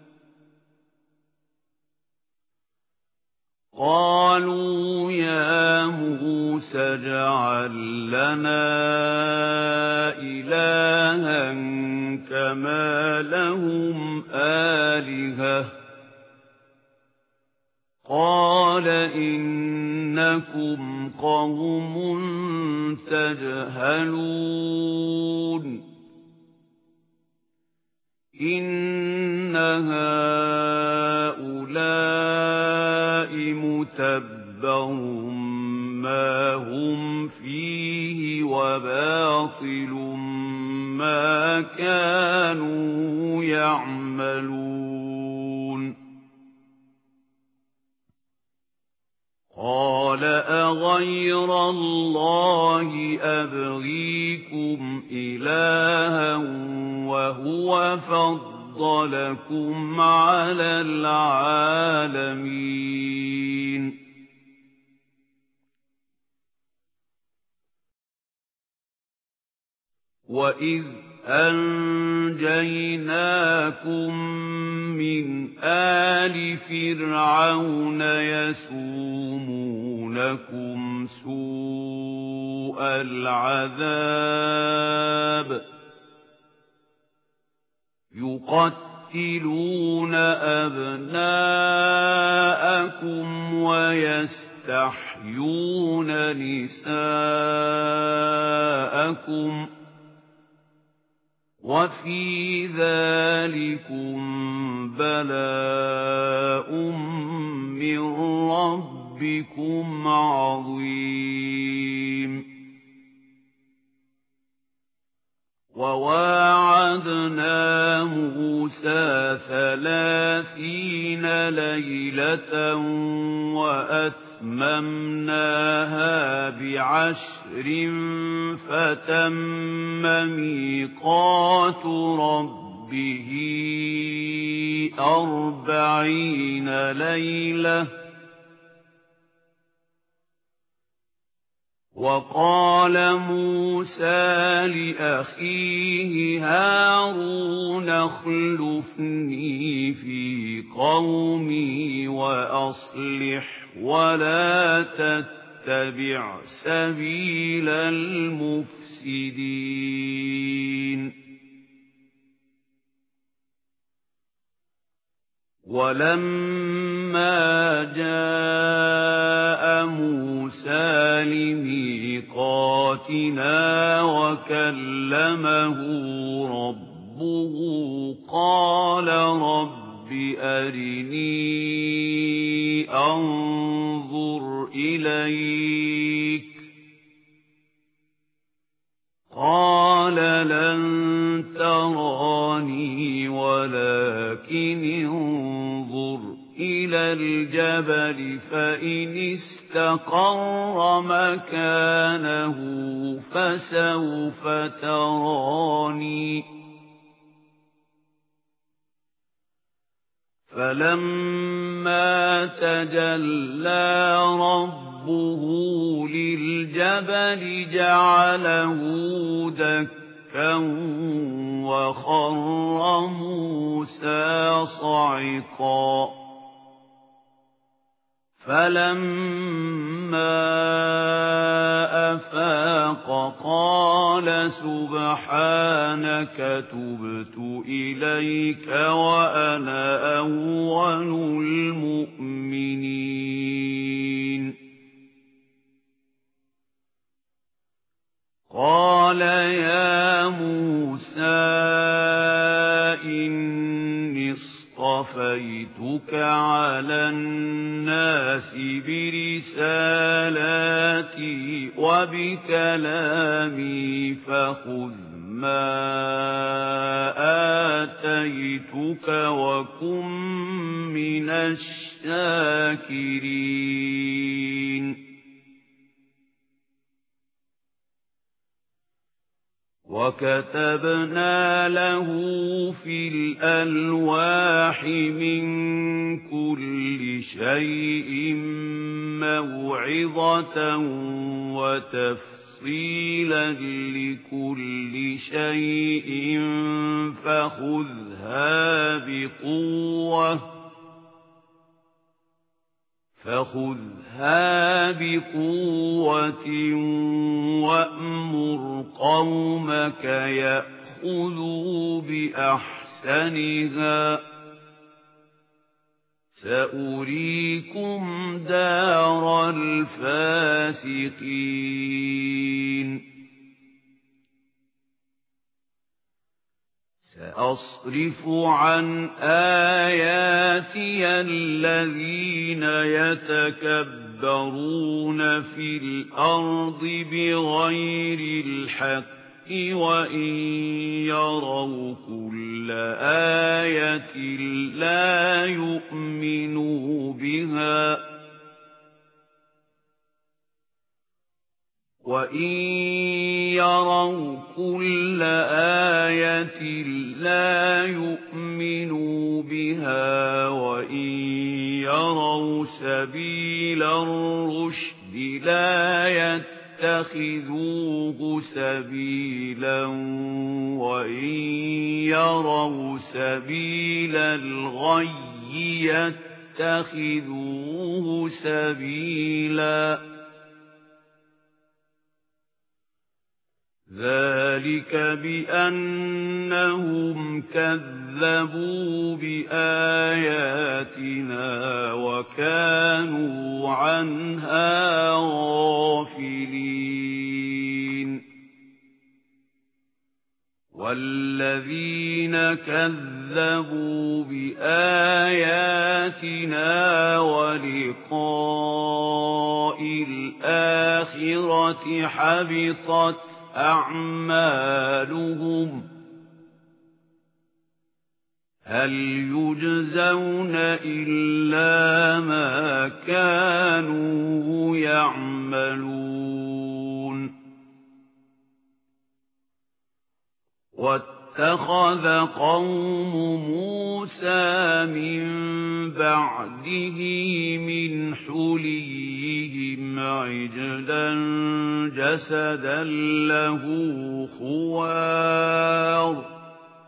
قَالُوا يَا مُوسَى اجْعَل لَّنَا إِلَٰهًا كَمَا لَهُمْ آلِهَةٌ قَالَ إِنَّكُمْ قَوْمٌ تَجْهَلُونَ إِنَّ هَٰؤُلَاءِ مُتَبَّرٌ ما هُمْ فِيهِ وَبَاطِلٌ مَا كَانُوا يَعْمَلُونَ قَالَ أَغَيْرَ اللَّهِ أَبْغِيكُمْ إِلَٰهًا وَهُوَ فَضَّلَكُمْ عَلَى الْعَالَمِينَ وَإِذْ أَنجَيْنَاكُم مِّنْ آلِ فِرْعَوْنَ يَسُومُونَكُمْ سُوءَ الْعَذَابِ يُقَتِّلُونَ أَبْنَاءَكُمْ وَيَسْتَحْيُونَ نِسَاءَكُمْ وَفِي ذَلِكُمْ بَلَاءٌ مِّن رَّبِّكُمْ عَظِيمٌ وَوَاعَدْنَا مُوسَىٰ 30 لَيْلَةً وَأَتْمَمْنَاهَا ب10 فَتَمَّ مِيقَاتُ رَبِّهِ 40 لَيْلَةً وَقَالَ مُوسَىٰ لِأَخِيهِ هَارُونَ اخْلُفْنِي فِي قَوْمِي وَأَصْلِحْ وَلَا تَتَّبِعْ سَبِيلَ الْمُفْسِدِينَ وَلَمَّا جَاءَ مُوسَىٰ لِمِيقَاتِنَا وَكَلَّمَهُ رَبُّهُ قَالَ رَبِّ أَرِنِي أَنظُرْ إِلَيْكَ قَالَ لَن تَرَانِي وَلَكِنِ انظُرْ إِلَى الْجَبَلِ فَإِنِ اسْتَقَرَّ مَكَانَهُ فَسَوْفَ تَرَانِي فَلَمَّا تَجَلَّىٰ رَبُّهُ لِلْجَبَلِ جَعَلَهُ دَكًّا وَخَرَّ مُوسَىٰ صَعِقًا فَلَمَّا أَفَاقَ قَالَ سُبْحَانَكَ تُبْتُ إِلَيْكَ وَأَنَا أَوَّلُ الْمُؤْمِنِينَ قَالَ يَا مُوسَىٰ إِنِّي اصْطَفَيْتُكَ عَلَى النَّاسِ بِرِسَالَاتِي وَبِكَلَامِي فَخُذْ مَا آتَيْتُكَ وَكُن مِّنَ الشَّاكِرِينَ وَكَتَبْنَا لَهُ فِي الْأَلْوَاحِ مِن كُلِّ شَيْءٍ مَّوْعِظَةً وَتَفْصِيلًا لِّكُلِّ شَيْءٍ فَخُذْهَا بِقُوَّةٍ وَأْمُرْ قَوْمَكَ يَأْخُذُوا بِأَحْسَنِهَا سَأُرِيكُمْ دَارَ الْفَاسِقِينَ سَأَصْرِفُ عَنْ آيَاتِيَ الَّذِينَ يَتَكَبَّرُونَ يتكبرون في الأرض بغير الحق وإن يروا كل آية لا يؤمنوا بها وإن يروا كل آية لا يؤمنوا بها وإن يروا سبيل الرشد لا يتخذوه سبيلا وإن يروا سبيل الغي يتخذوه سبيلا ذلك بأنهم كذبوا بآياتنا وكانوا عنها غافلين والذين كذبوا بآياتنا ولقاء الآخرة حبطت أعمالهم هل يجزون إلا ما كانوا يعملون واتخذ قوم موسى من بعده من حليهم عجلا جسدا له خوار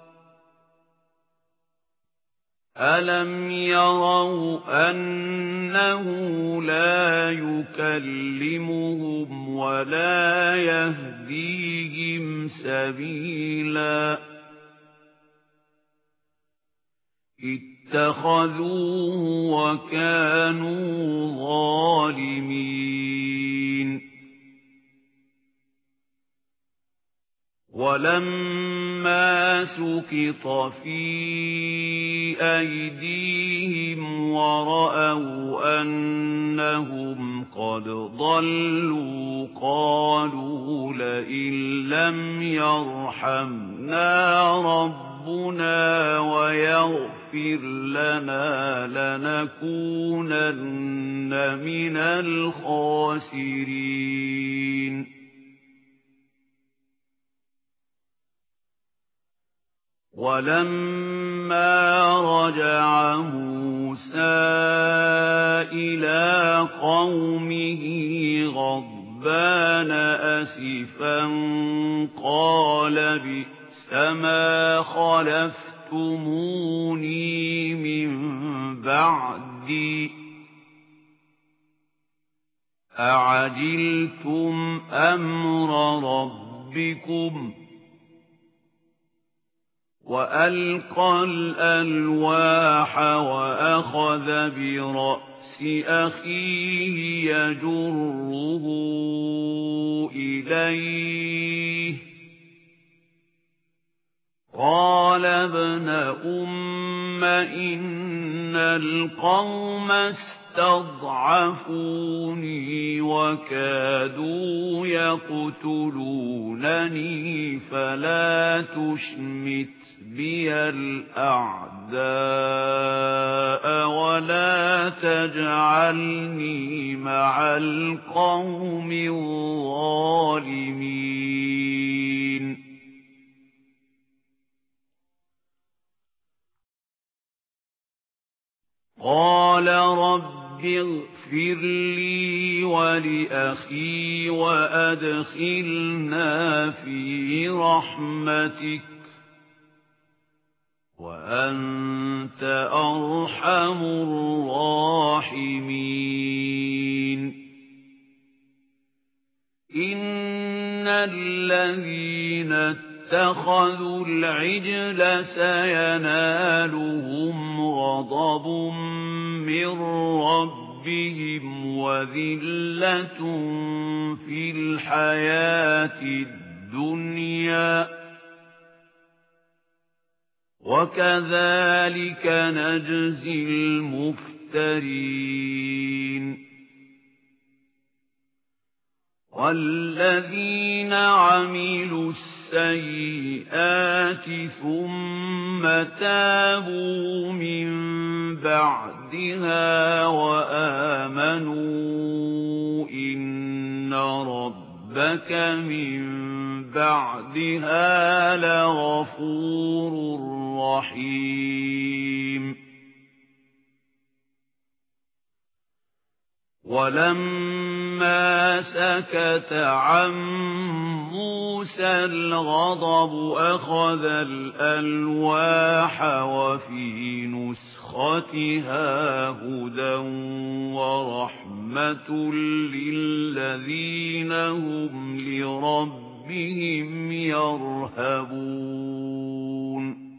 ألم يروا أنه لا يكلمهم ولا يهديهم سبيلا اتخذوه وكانوا ظالمين ولما سقط في أيديهم ورأوا أنهم قد ضلوا قالوا لئن لم يرحمنا ربنا ويغفر لنا لنكونن من الخاسرين ولما رجع موسى إلى قومه غضبان أسفا قال بئس ما خلفتموني من بعدي أعجلتم أمر ربكم وألقى الألواح وأخذ برأس أخيه يجره إليه قال ابن أم إن القوم استضعفوني وكادوا يقتلونني فلا تشمت بي الأعداء ولا تجعلني مع القوم الظالمين قال رب اغفر لي ولأخي وأدخلنا في رحمتك وأنت أرحم الراحمين إن الذين اتخذوا العجل سينالهم غضب من ربهم وذلة في الحياة الدنيا وكذلك نجزي المفترين وَالَّذِينَ عَمِلُوا السَّيِّئَاتِ ثُمَّ تَابُوا مِن بَعْدِهَا وَآمَنُوا إِنَّ رَبَّكَ مِن بَعْدِهَا لَغَفُورٌ رَّحِيمٌ. وَلَمَّا سَكَتَ عَن مُوسَى الْغَضَبُ أَخَذَ الْأَلْوَاحَ وَفِي نُسْخَتِهَا هُدًى وَرَحْمَةٌ لِّلَّذِينَ هُمْ لِرَبِّهِمْ يَرْهَبُونَ.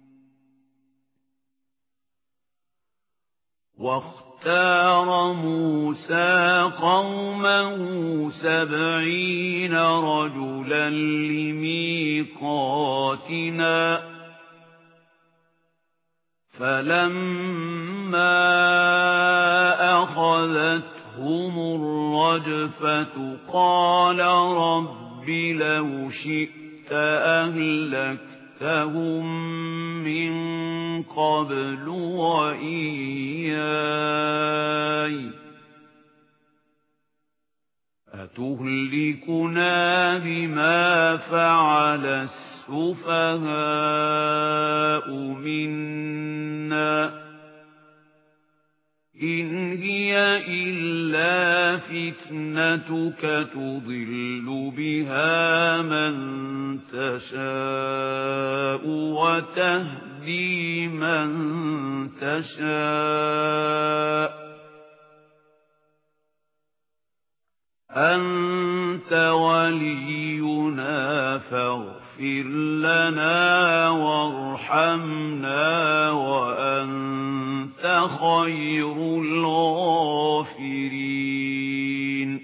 واختار موسى قومه 70 رجلا لميقاتنا فلما أخذتهم الرجفة قال رب لو شئت أهلكتهم من قبل وإياي أتهلكنا بما فعل السفهاء منا إن هي إلا فتنتك تضل بها من تشاء وتهدي من تشاء أنت ولينا فاغفر لنا وارحمنا وأنت خير الغافرين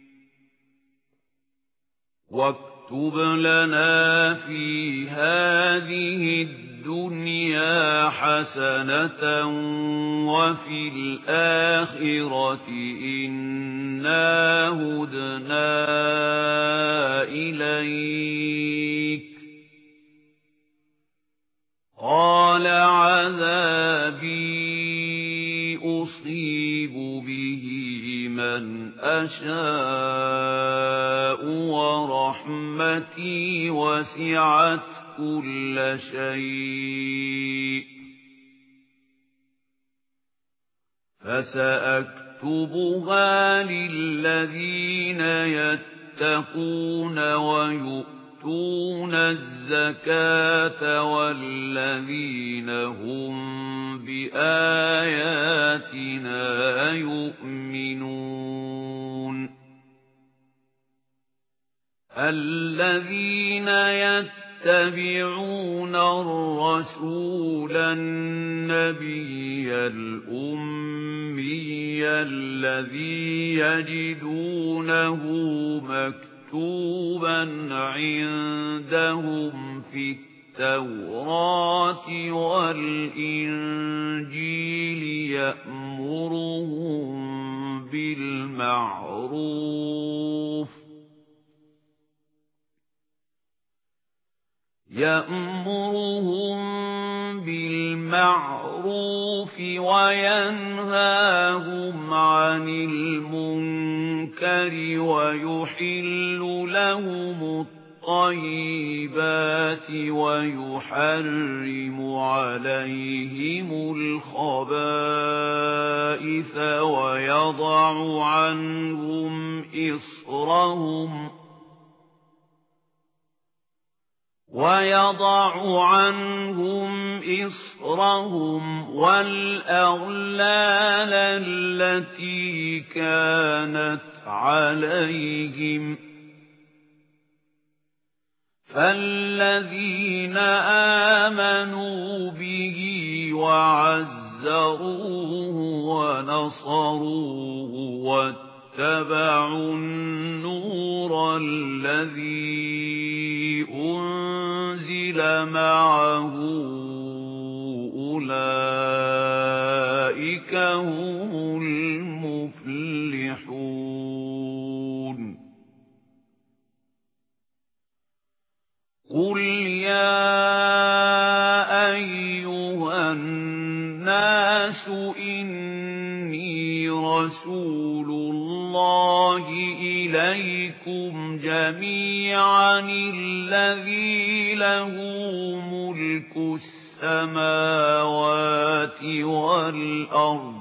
واكتب لنا في هذه الدنيا حسنة وفي الآخرة إنا هدنا إليك قال عذابي أصيب به من أشاء ورحمتي وسعت كل شيء فسأكتبها للذين يتقون ويؤتون الزكاة والذين هم بآياتنا يؤمنون الذين يتبعون الرسول النبي الأمي الذي يجدونه مكتوبا عندهم في التوراة والإنجيل يأمرهم بالمعروف وينهاهم عن المنكر ويحل لهم الطيبات ويحرم عليهم الخبائث ويضع عنهم إصرهم والأغلال التي كانت عليهم فالذين آمنوا به وعزروه ونصروه واتبعوا النور الذي أنزل معه أولئك هم المفلحون النَّاسُ إِنِّي رَسُولُ اللَّهِ إِلَيْكُمْ جَمِيعًا الَّذِي لَهُ مُلْكُ السَّمَاوَاتِ وَالْأَرْضِ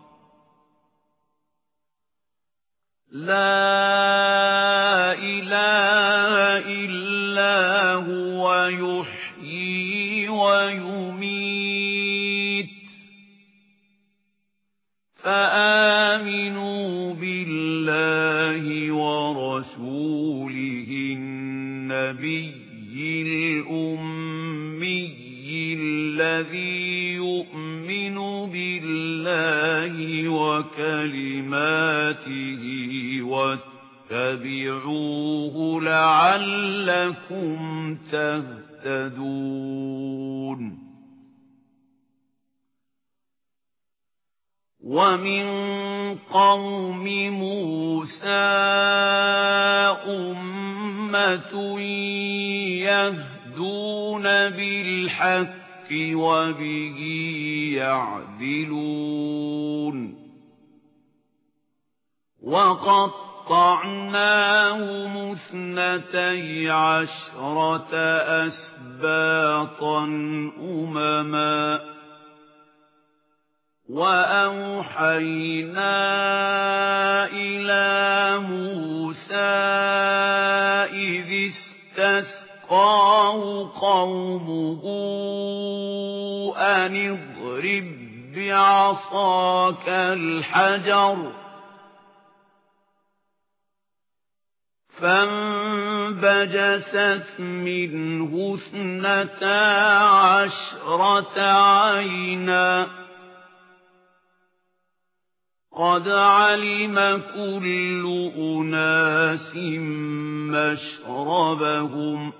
لَا إِلَٰهَ إِلَّا هُوَ يُحْيِي وَيُمِيتُ فَآمِنُوا بِاللَّهِ وَرَسُولِهِ النَّبِيِّ الْأُمِّيِّ الَّذِي يُؤْمِنُ بِاللَّهِ وَكَلِمَاتِهِ واتبعوه لعلكم تهتدون ومن قوم موسى أمة يهدون بالحق وبه يعدلون وقطعناهم 12 أسباطا أمما وأوحينا إلى موسى إذ استسقاه قومه أن اضرب بعصاك الحجر فانبجست منه 12 عينا قد علم كل أناس مشربهم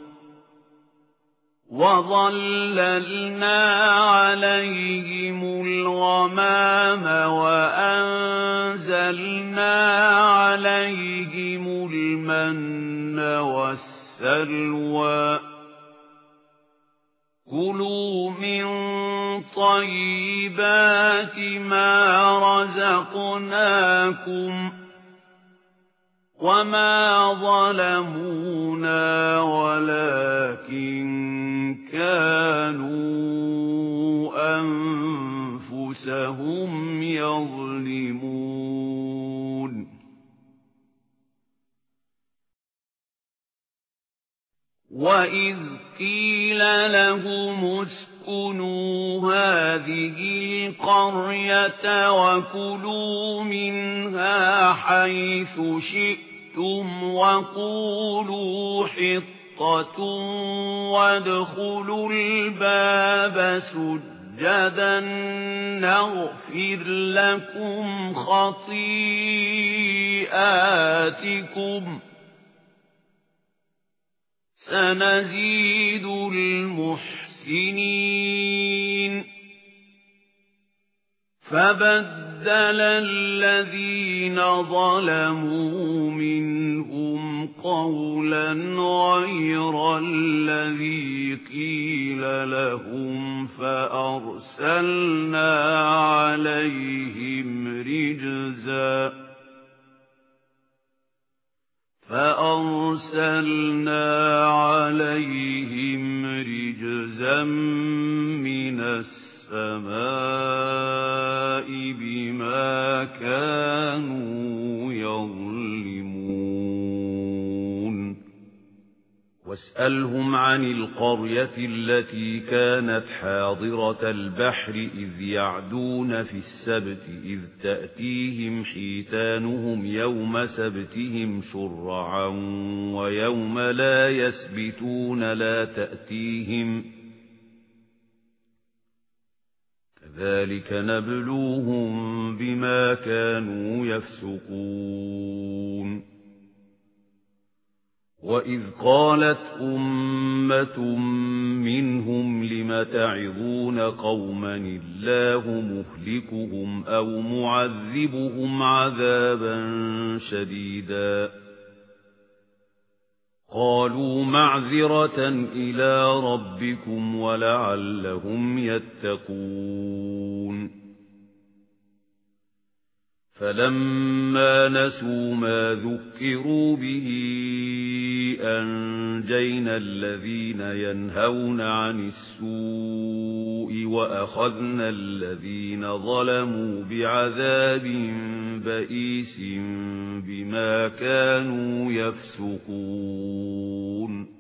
وظللنا عليهم الغمام وأنزلنا عليهم المن والسلوى كلوا من طيبات ما رزقناكم وما ظلمونا ولكن كانوا أنفسهم يظلمون وإذ قيل لهم اسكنوا هذه القرية وكلوا منها حيث شئتم وقولوا حطة وادخلوا الباب سجدا نغفر لكم خطيئاتكم سنزيد المحسنين فبدل الذين ظلموا منهم قولا غير الذي قيل لهم فأرسلنا عليهم رجزا من السماء بما كانوا يظلمون واسألهم عن القرية التي كانت حاضرة البحر إذ يعدون في السبت إذ تأتيهم حيتانهم يوم سبتهم شرعا ويوم لا يسبتون لا تأتيهم كذلك نبلوهم بما كانوا يفسقون وإذ قالت أمة منهم لم تعظون قوما الله مهلكهم أو معذبهم عذابا شديدا قالوا معذرة إلى ربكم ولعلهم يتقون فلما نسوا ما ذكروا به أنجينا الذين ينهون عن السوء وأخذنا الذين ظلموا بعذاب بئيس بما كانوا يفسقون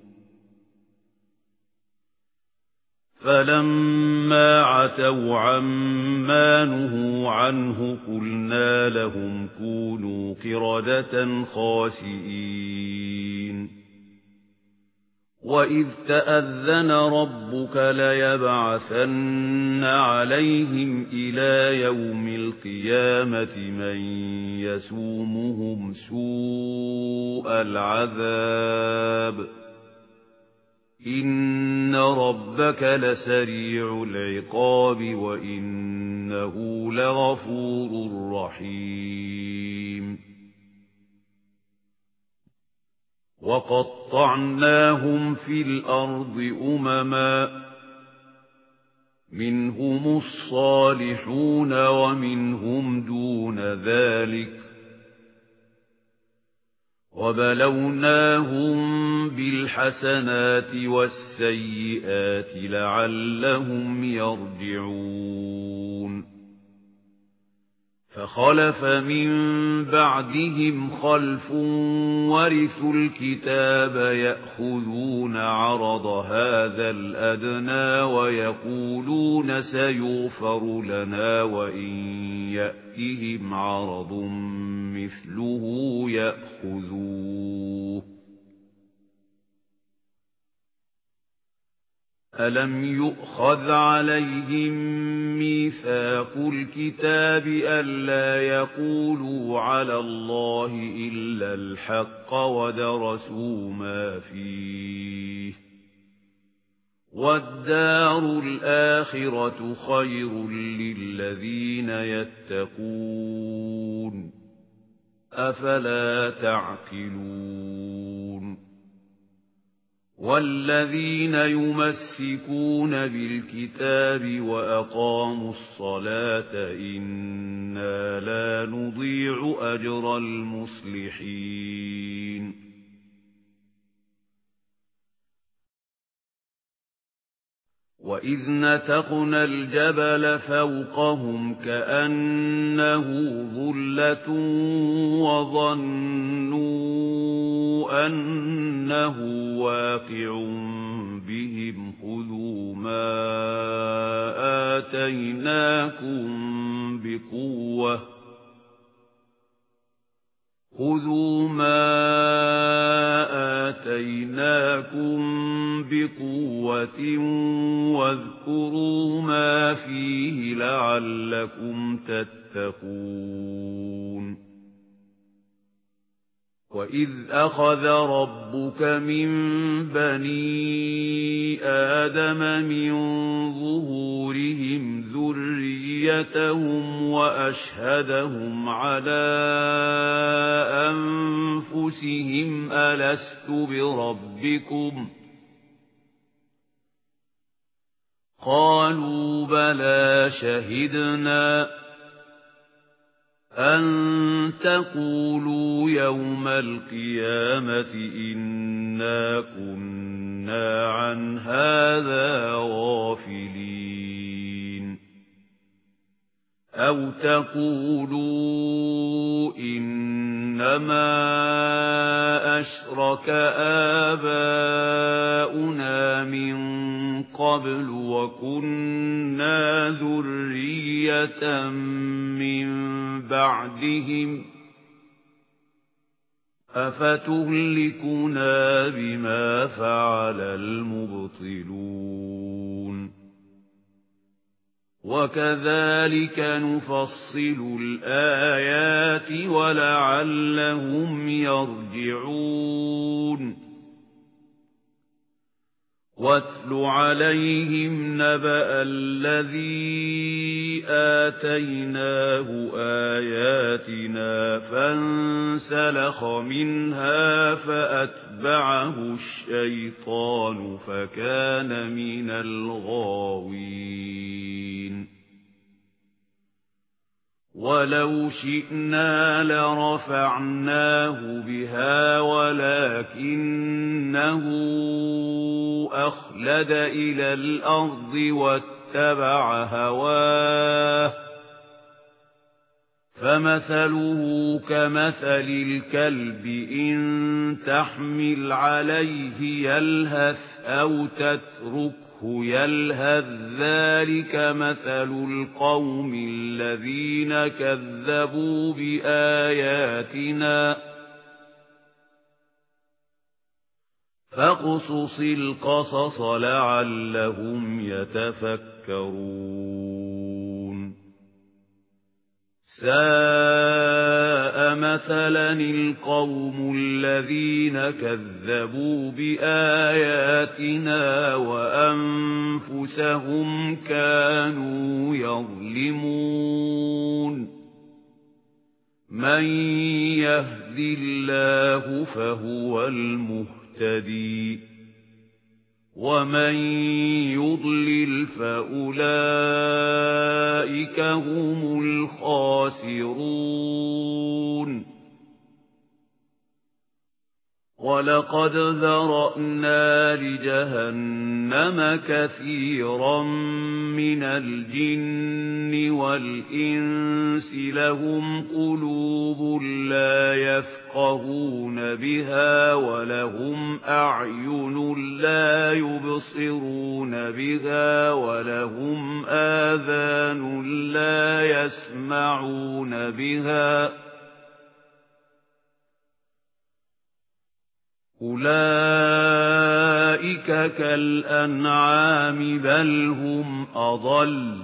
فلما عتوا عما نهوا عنه قلنا لهم كونوا قردة خاسئين وإذ تأذن ربك ليبعثن عليهم إلى يوم القيامة من يسومهم سوء العذاب إن ربك لسريع العقاب وإنه لغفور رحيم وقطعناهم في الأرض أمما منهم الصالحون ومنهم دون ذلك وبلوناهم بالحسنات والسيئات لعلهم يرجعون فخلف من بعدهم خلف ورثوا الكتاب يأخذون عرض هذا الأدنى ويقولون سيغفر لنا وإن يأتهم عرض مثله يأخذوه ألم يؤخذ عليهم ميثاق الكتاب ألا يقولوا على الله إلا الحق ودرسوا ما فيه والدار الآخرة خير للذين يتقون أفلا تعقلون والذين يمسكون بالكتاب وأقاموا الصلاة إنا لا نضيع أجر المصلحين وإذ نتقنا الجبل فوقهم كأنه ظلة وظنوا أنه واقع بهم خذوا ما آتيناكم بقوة واذكروا ما فيه لعلكم تتقون وإذ أخذ ربك من بني آدم من ظهورهم ذريتهم وأشهدهم على أنفسهم ألست بربكم قالوا بلى شهدنا أن تقولوا يوم القيامة إنا كنا عن هذا غافلين أو تقولوا إنما أشرك آباؤنا من قبل وكنا ذرية من بعدهم أفتهلكنا بما فعل المبطلون وكذلك نفصل الآيات ولعلهم يرجعون واتل عليهم نبأ الذي آتيناه آياتنا فانسلخ منها فأتبعه الشيطان فكان من الغاوين ولو شئنا لرفعناه بها ولكنه أخلد إلى الأرض واتبع هواه فمثله كمثل الكلب إن تحمل عليه يلهث أو تتركه يلهث ذلك مثل القوم الذين كذبوا بآياتنا فاقصص القصص لعلهم يتفكرون ساء مثلا القوم الذين كذبوا بآياتنا وأنفسهم كانوا يظلمون من يهد الله فهو المهتدي ومن يضلل فأولئك هم الخاسرون ولقد ذرأنا لجهنم كثيرا من الجن والإنس لهم قلوب لا يفقهون بها ولهم أعين لا يبصرون بها ولهم آذان لا يسمعون بها أولئك كالأنعام بل هم أضل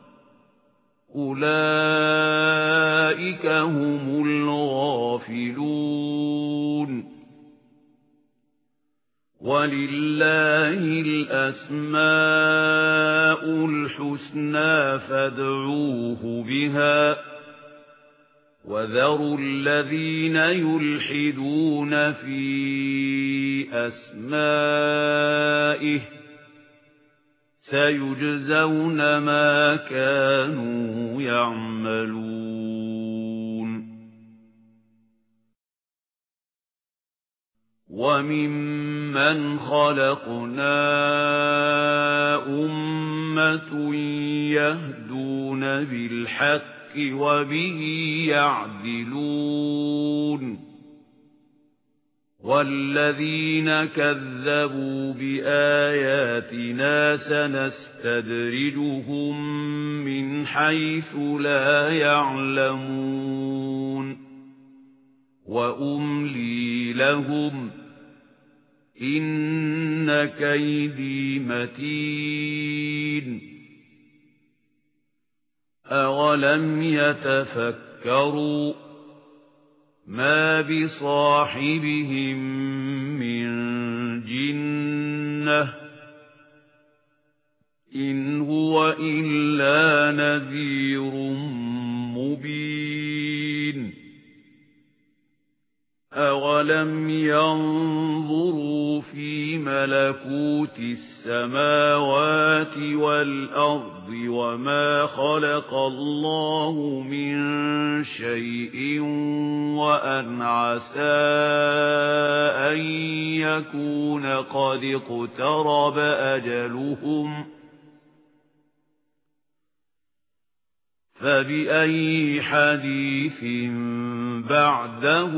أولئك هم الغافلون ولله الأسماء الحسنى فادعوه بها وذروا الذين يلحدون في أسمائه سيجزون ما كانوا يعملون وممن خلقنا أمة يهدون بالحق وبه يعدلون والذين كذبوا بآياتنا سنستدرجهم من حيث لا يعلمون وأملي لهم إن كيدي متين أولم يتفكروا ما بصاحبهم من جنة إن هو إلا نذير مبين أولم ينظروا في ملكوت السماوات والأرض وما خلق الله من شيء وأن عسى أن يكون قد اقترب أجلهم فبأي حديث بعده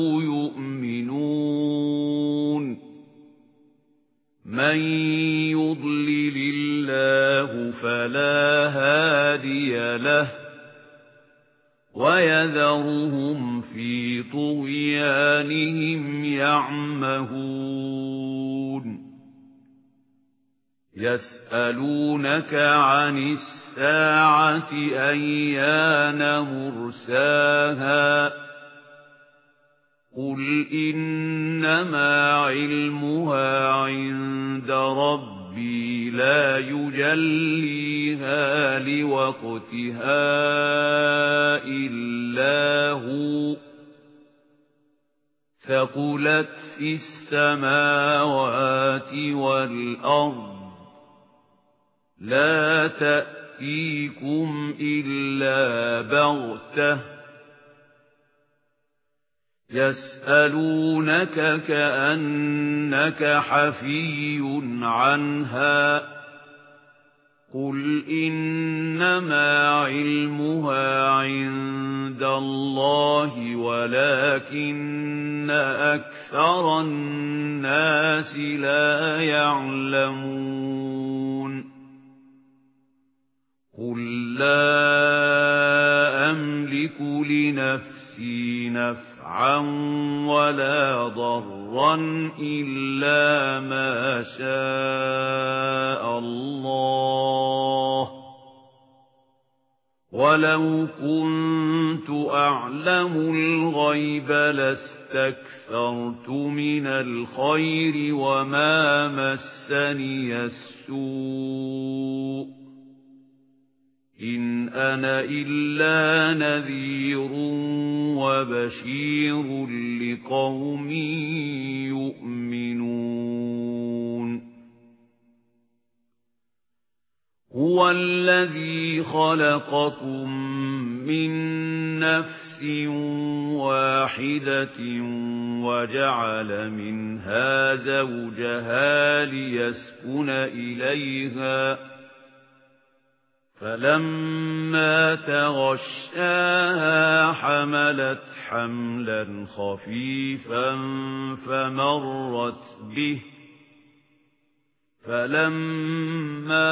يؤمنون من يضلل الله فلا هادي له ويذرهم في طغيانهم يعمهون يسألونك عن الساعة أيان مرساها قل إنما علمها عند ربي ربي لا يجليها لوقتها إلا هو ثقلت في السماوات والأرض لا تأتيكم إلا بغتة يسألونك كأنك حفي عنها قل إنما علمها عند الله ولكن أكثر الناس لا يعلمون قل لا أملك لنفسي نفعا ولا ضرا إلا ما شاء الله ولو كنت أعلم الغيب لاستكثرت من الخير وما مسني السوء إن أنا إلا نذير وبشير لقوم يؤمنون هو الذي خلقكم من نفس واحدة وجعل منها زوجها ليسكن إليها فلما تغشاها حملت حملا خفيفا فمرت به فلما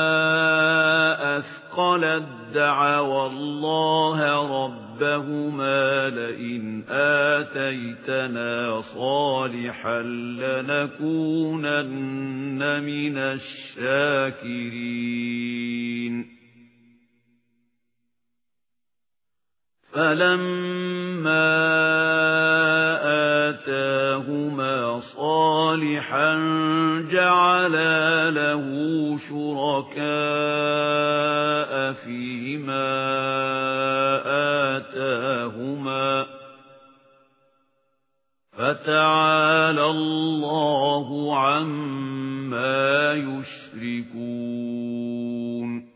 أثقلت دعوا الله ربهما لئن آتيتنا صالحا لنكونن من الشاكرين فلما آتاهما صالحا جعلا له شركاء فيما آتاهما فتعالى الله عما يشركون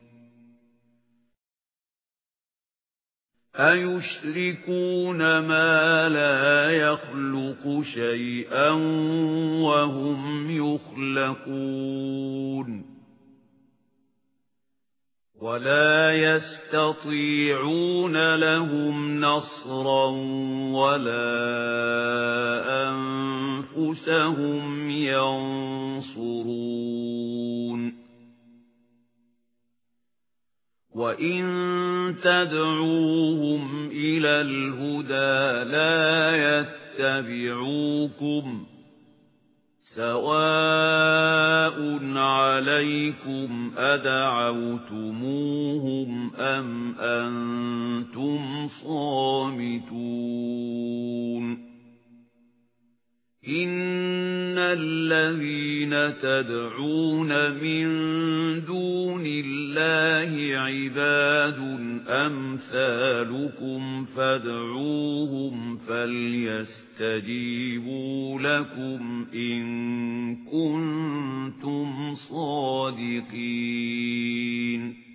أيشركون ما لا يخلق شيئا وهم يخلقون ولا يستطيعون لهم نصرا ولا أنفسهم ينصرون وإن تدعوهم إلى الهدى لا يتبعوكم سواء عليكم أدعوتموهم أم أنتم صامتون إن الذين تدعون من دون الله عباد أمثالكم فادعوهم فليستجيبوا لكم إن كنتم صادقين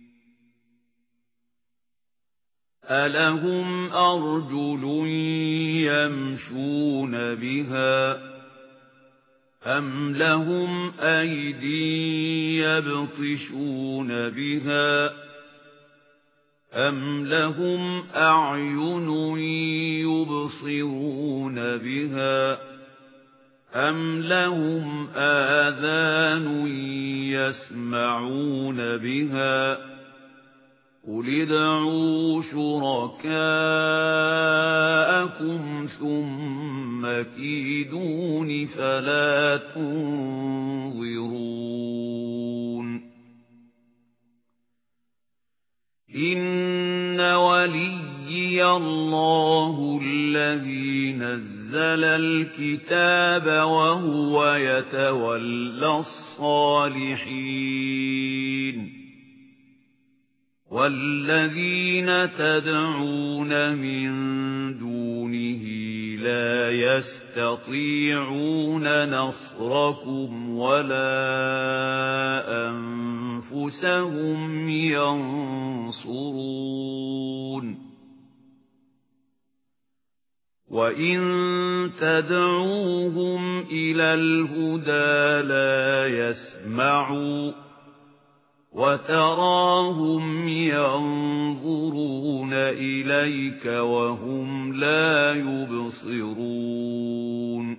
ألهم أرجل يمشون بها أم لهم أيدي يبطشون بها أم لهم أعين يبصرون بها أم لهم آذان يسمعون بها قل ادعوا شركاءكم ثم كيدون فلا تنظرون إن وليي الله الذي نزل الكتاب وهو يتولى الصالحين الصالحين والذين تدعون من دونه لا يستطيعون نصركم ولا أنفسهم ينصرون وَإِن تَدْعُوهُمْ إِلَى الْهُدَى لَا يَسْمَعُوا وَتَرَاهُمْ يَنظُرُونَ إِلَيْكَ وَهُمْ لَا يُبْصِرُونَ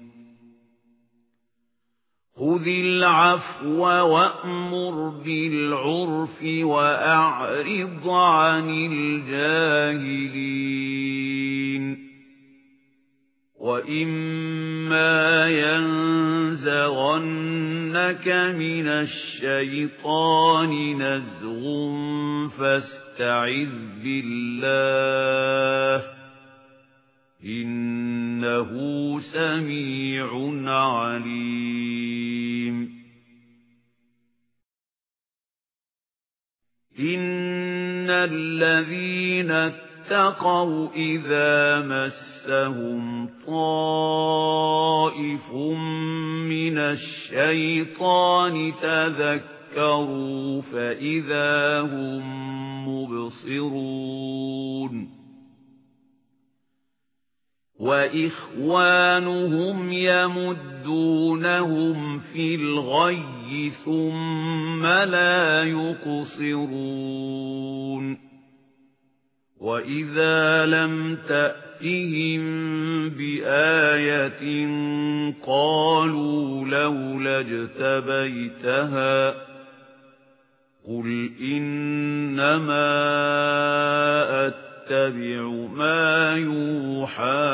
خُذِ الْعَفْوَ وَأْمُرْ بِالْعُرْفِ وَأَعْرِضْ عَنِ الْجَاهِلِينَ وَإِمَّا يَنزَغَنَّكَ مِنَ الشَّيْطَانِ نَزْغٌ فَاسْتَعِذْ بِاللَّهِ إِنَّهُ سَمِيعٌ عَلِيمٌ إِنَّ الَّذِينَ اتَّقَوْا إِذَا مَسَّهُمْ طَائِفٌ مِنَ الشَّيْطَانِ تَذَكَّرُوا فَإِذَا هُمْ مُبْصِرُونَ وَإِخْوَانُهُمْ يَمُدُّونَهُمْ فِي الْغَيِّ ثُمَّ لَا يُقْصِرُونَ وَإِذَا لَمْ تَأْتِهِمْ بِآيَةٍ قَالُوا لَوْلَا اجْتَبَيْتَهَا قُلْ إِنَّمَا أَتَّبِعُ مَا يُوحَى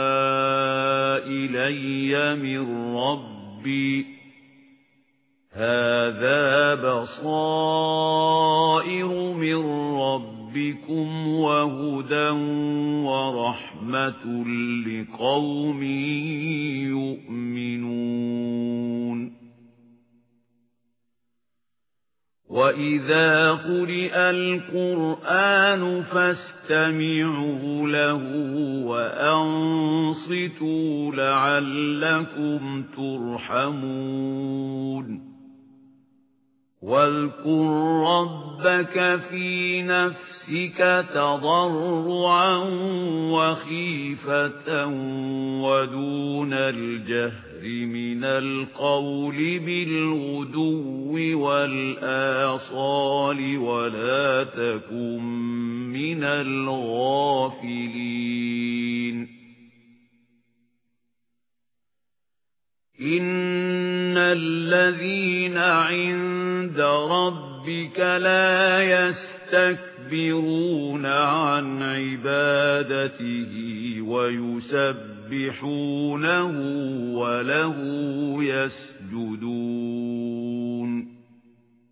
إِلَيَّ مِنْ رَبِّي هَذَا بَصَائِرُ مِنْ رَبِّكُمْ وَهُدًى وَرَحْمَةٌ لِقَوْمٍ يُؤْمِنُونَ وَإِذَا قُرِئَ الْقُرْآنُ فَاسْتَمِعُوا لَهُ وَأَنصِتُوا لَعَلَّكُمْ تُرْحَمُونَ وَاذْكُرْ رَبَّكَ فِي نَفْسِكَ تَضَرُّعًا وَخِيفَةً وَدُونَ الْجَهْرِ مِنَ الْقَوْلِ بِالْغُدُوِّ وَالْآصَالِ وَلَا تَكُن مِّنَ الْغَافِلِينَ إِنَّ الَّذِينَ عِندَ رَبِّكَ لَا يَسْتَكْبِرُونَ عَنْ عِبَادَتِهِ وَيُسَبِّحُونَهُ وَلَهُ يَسْجُدُونَ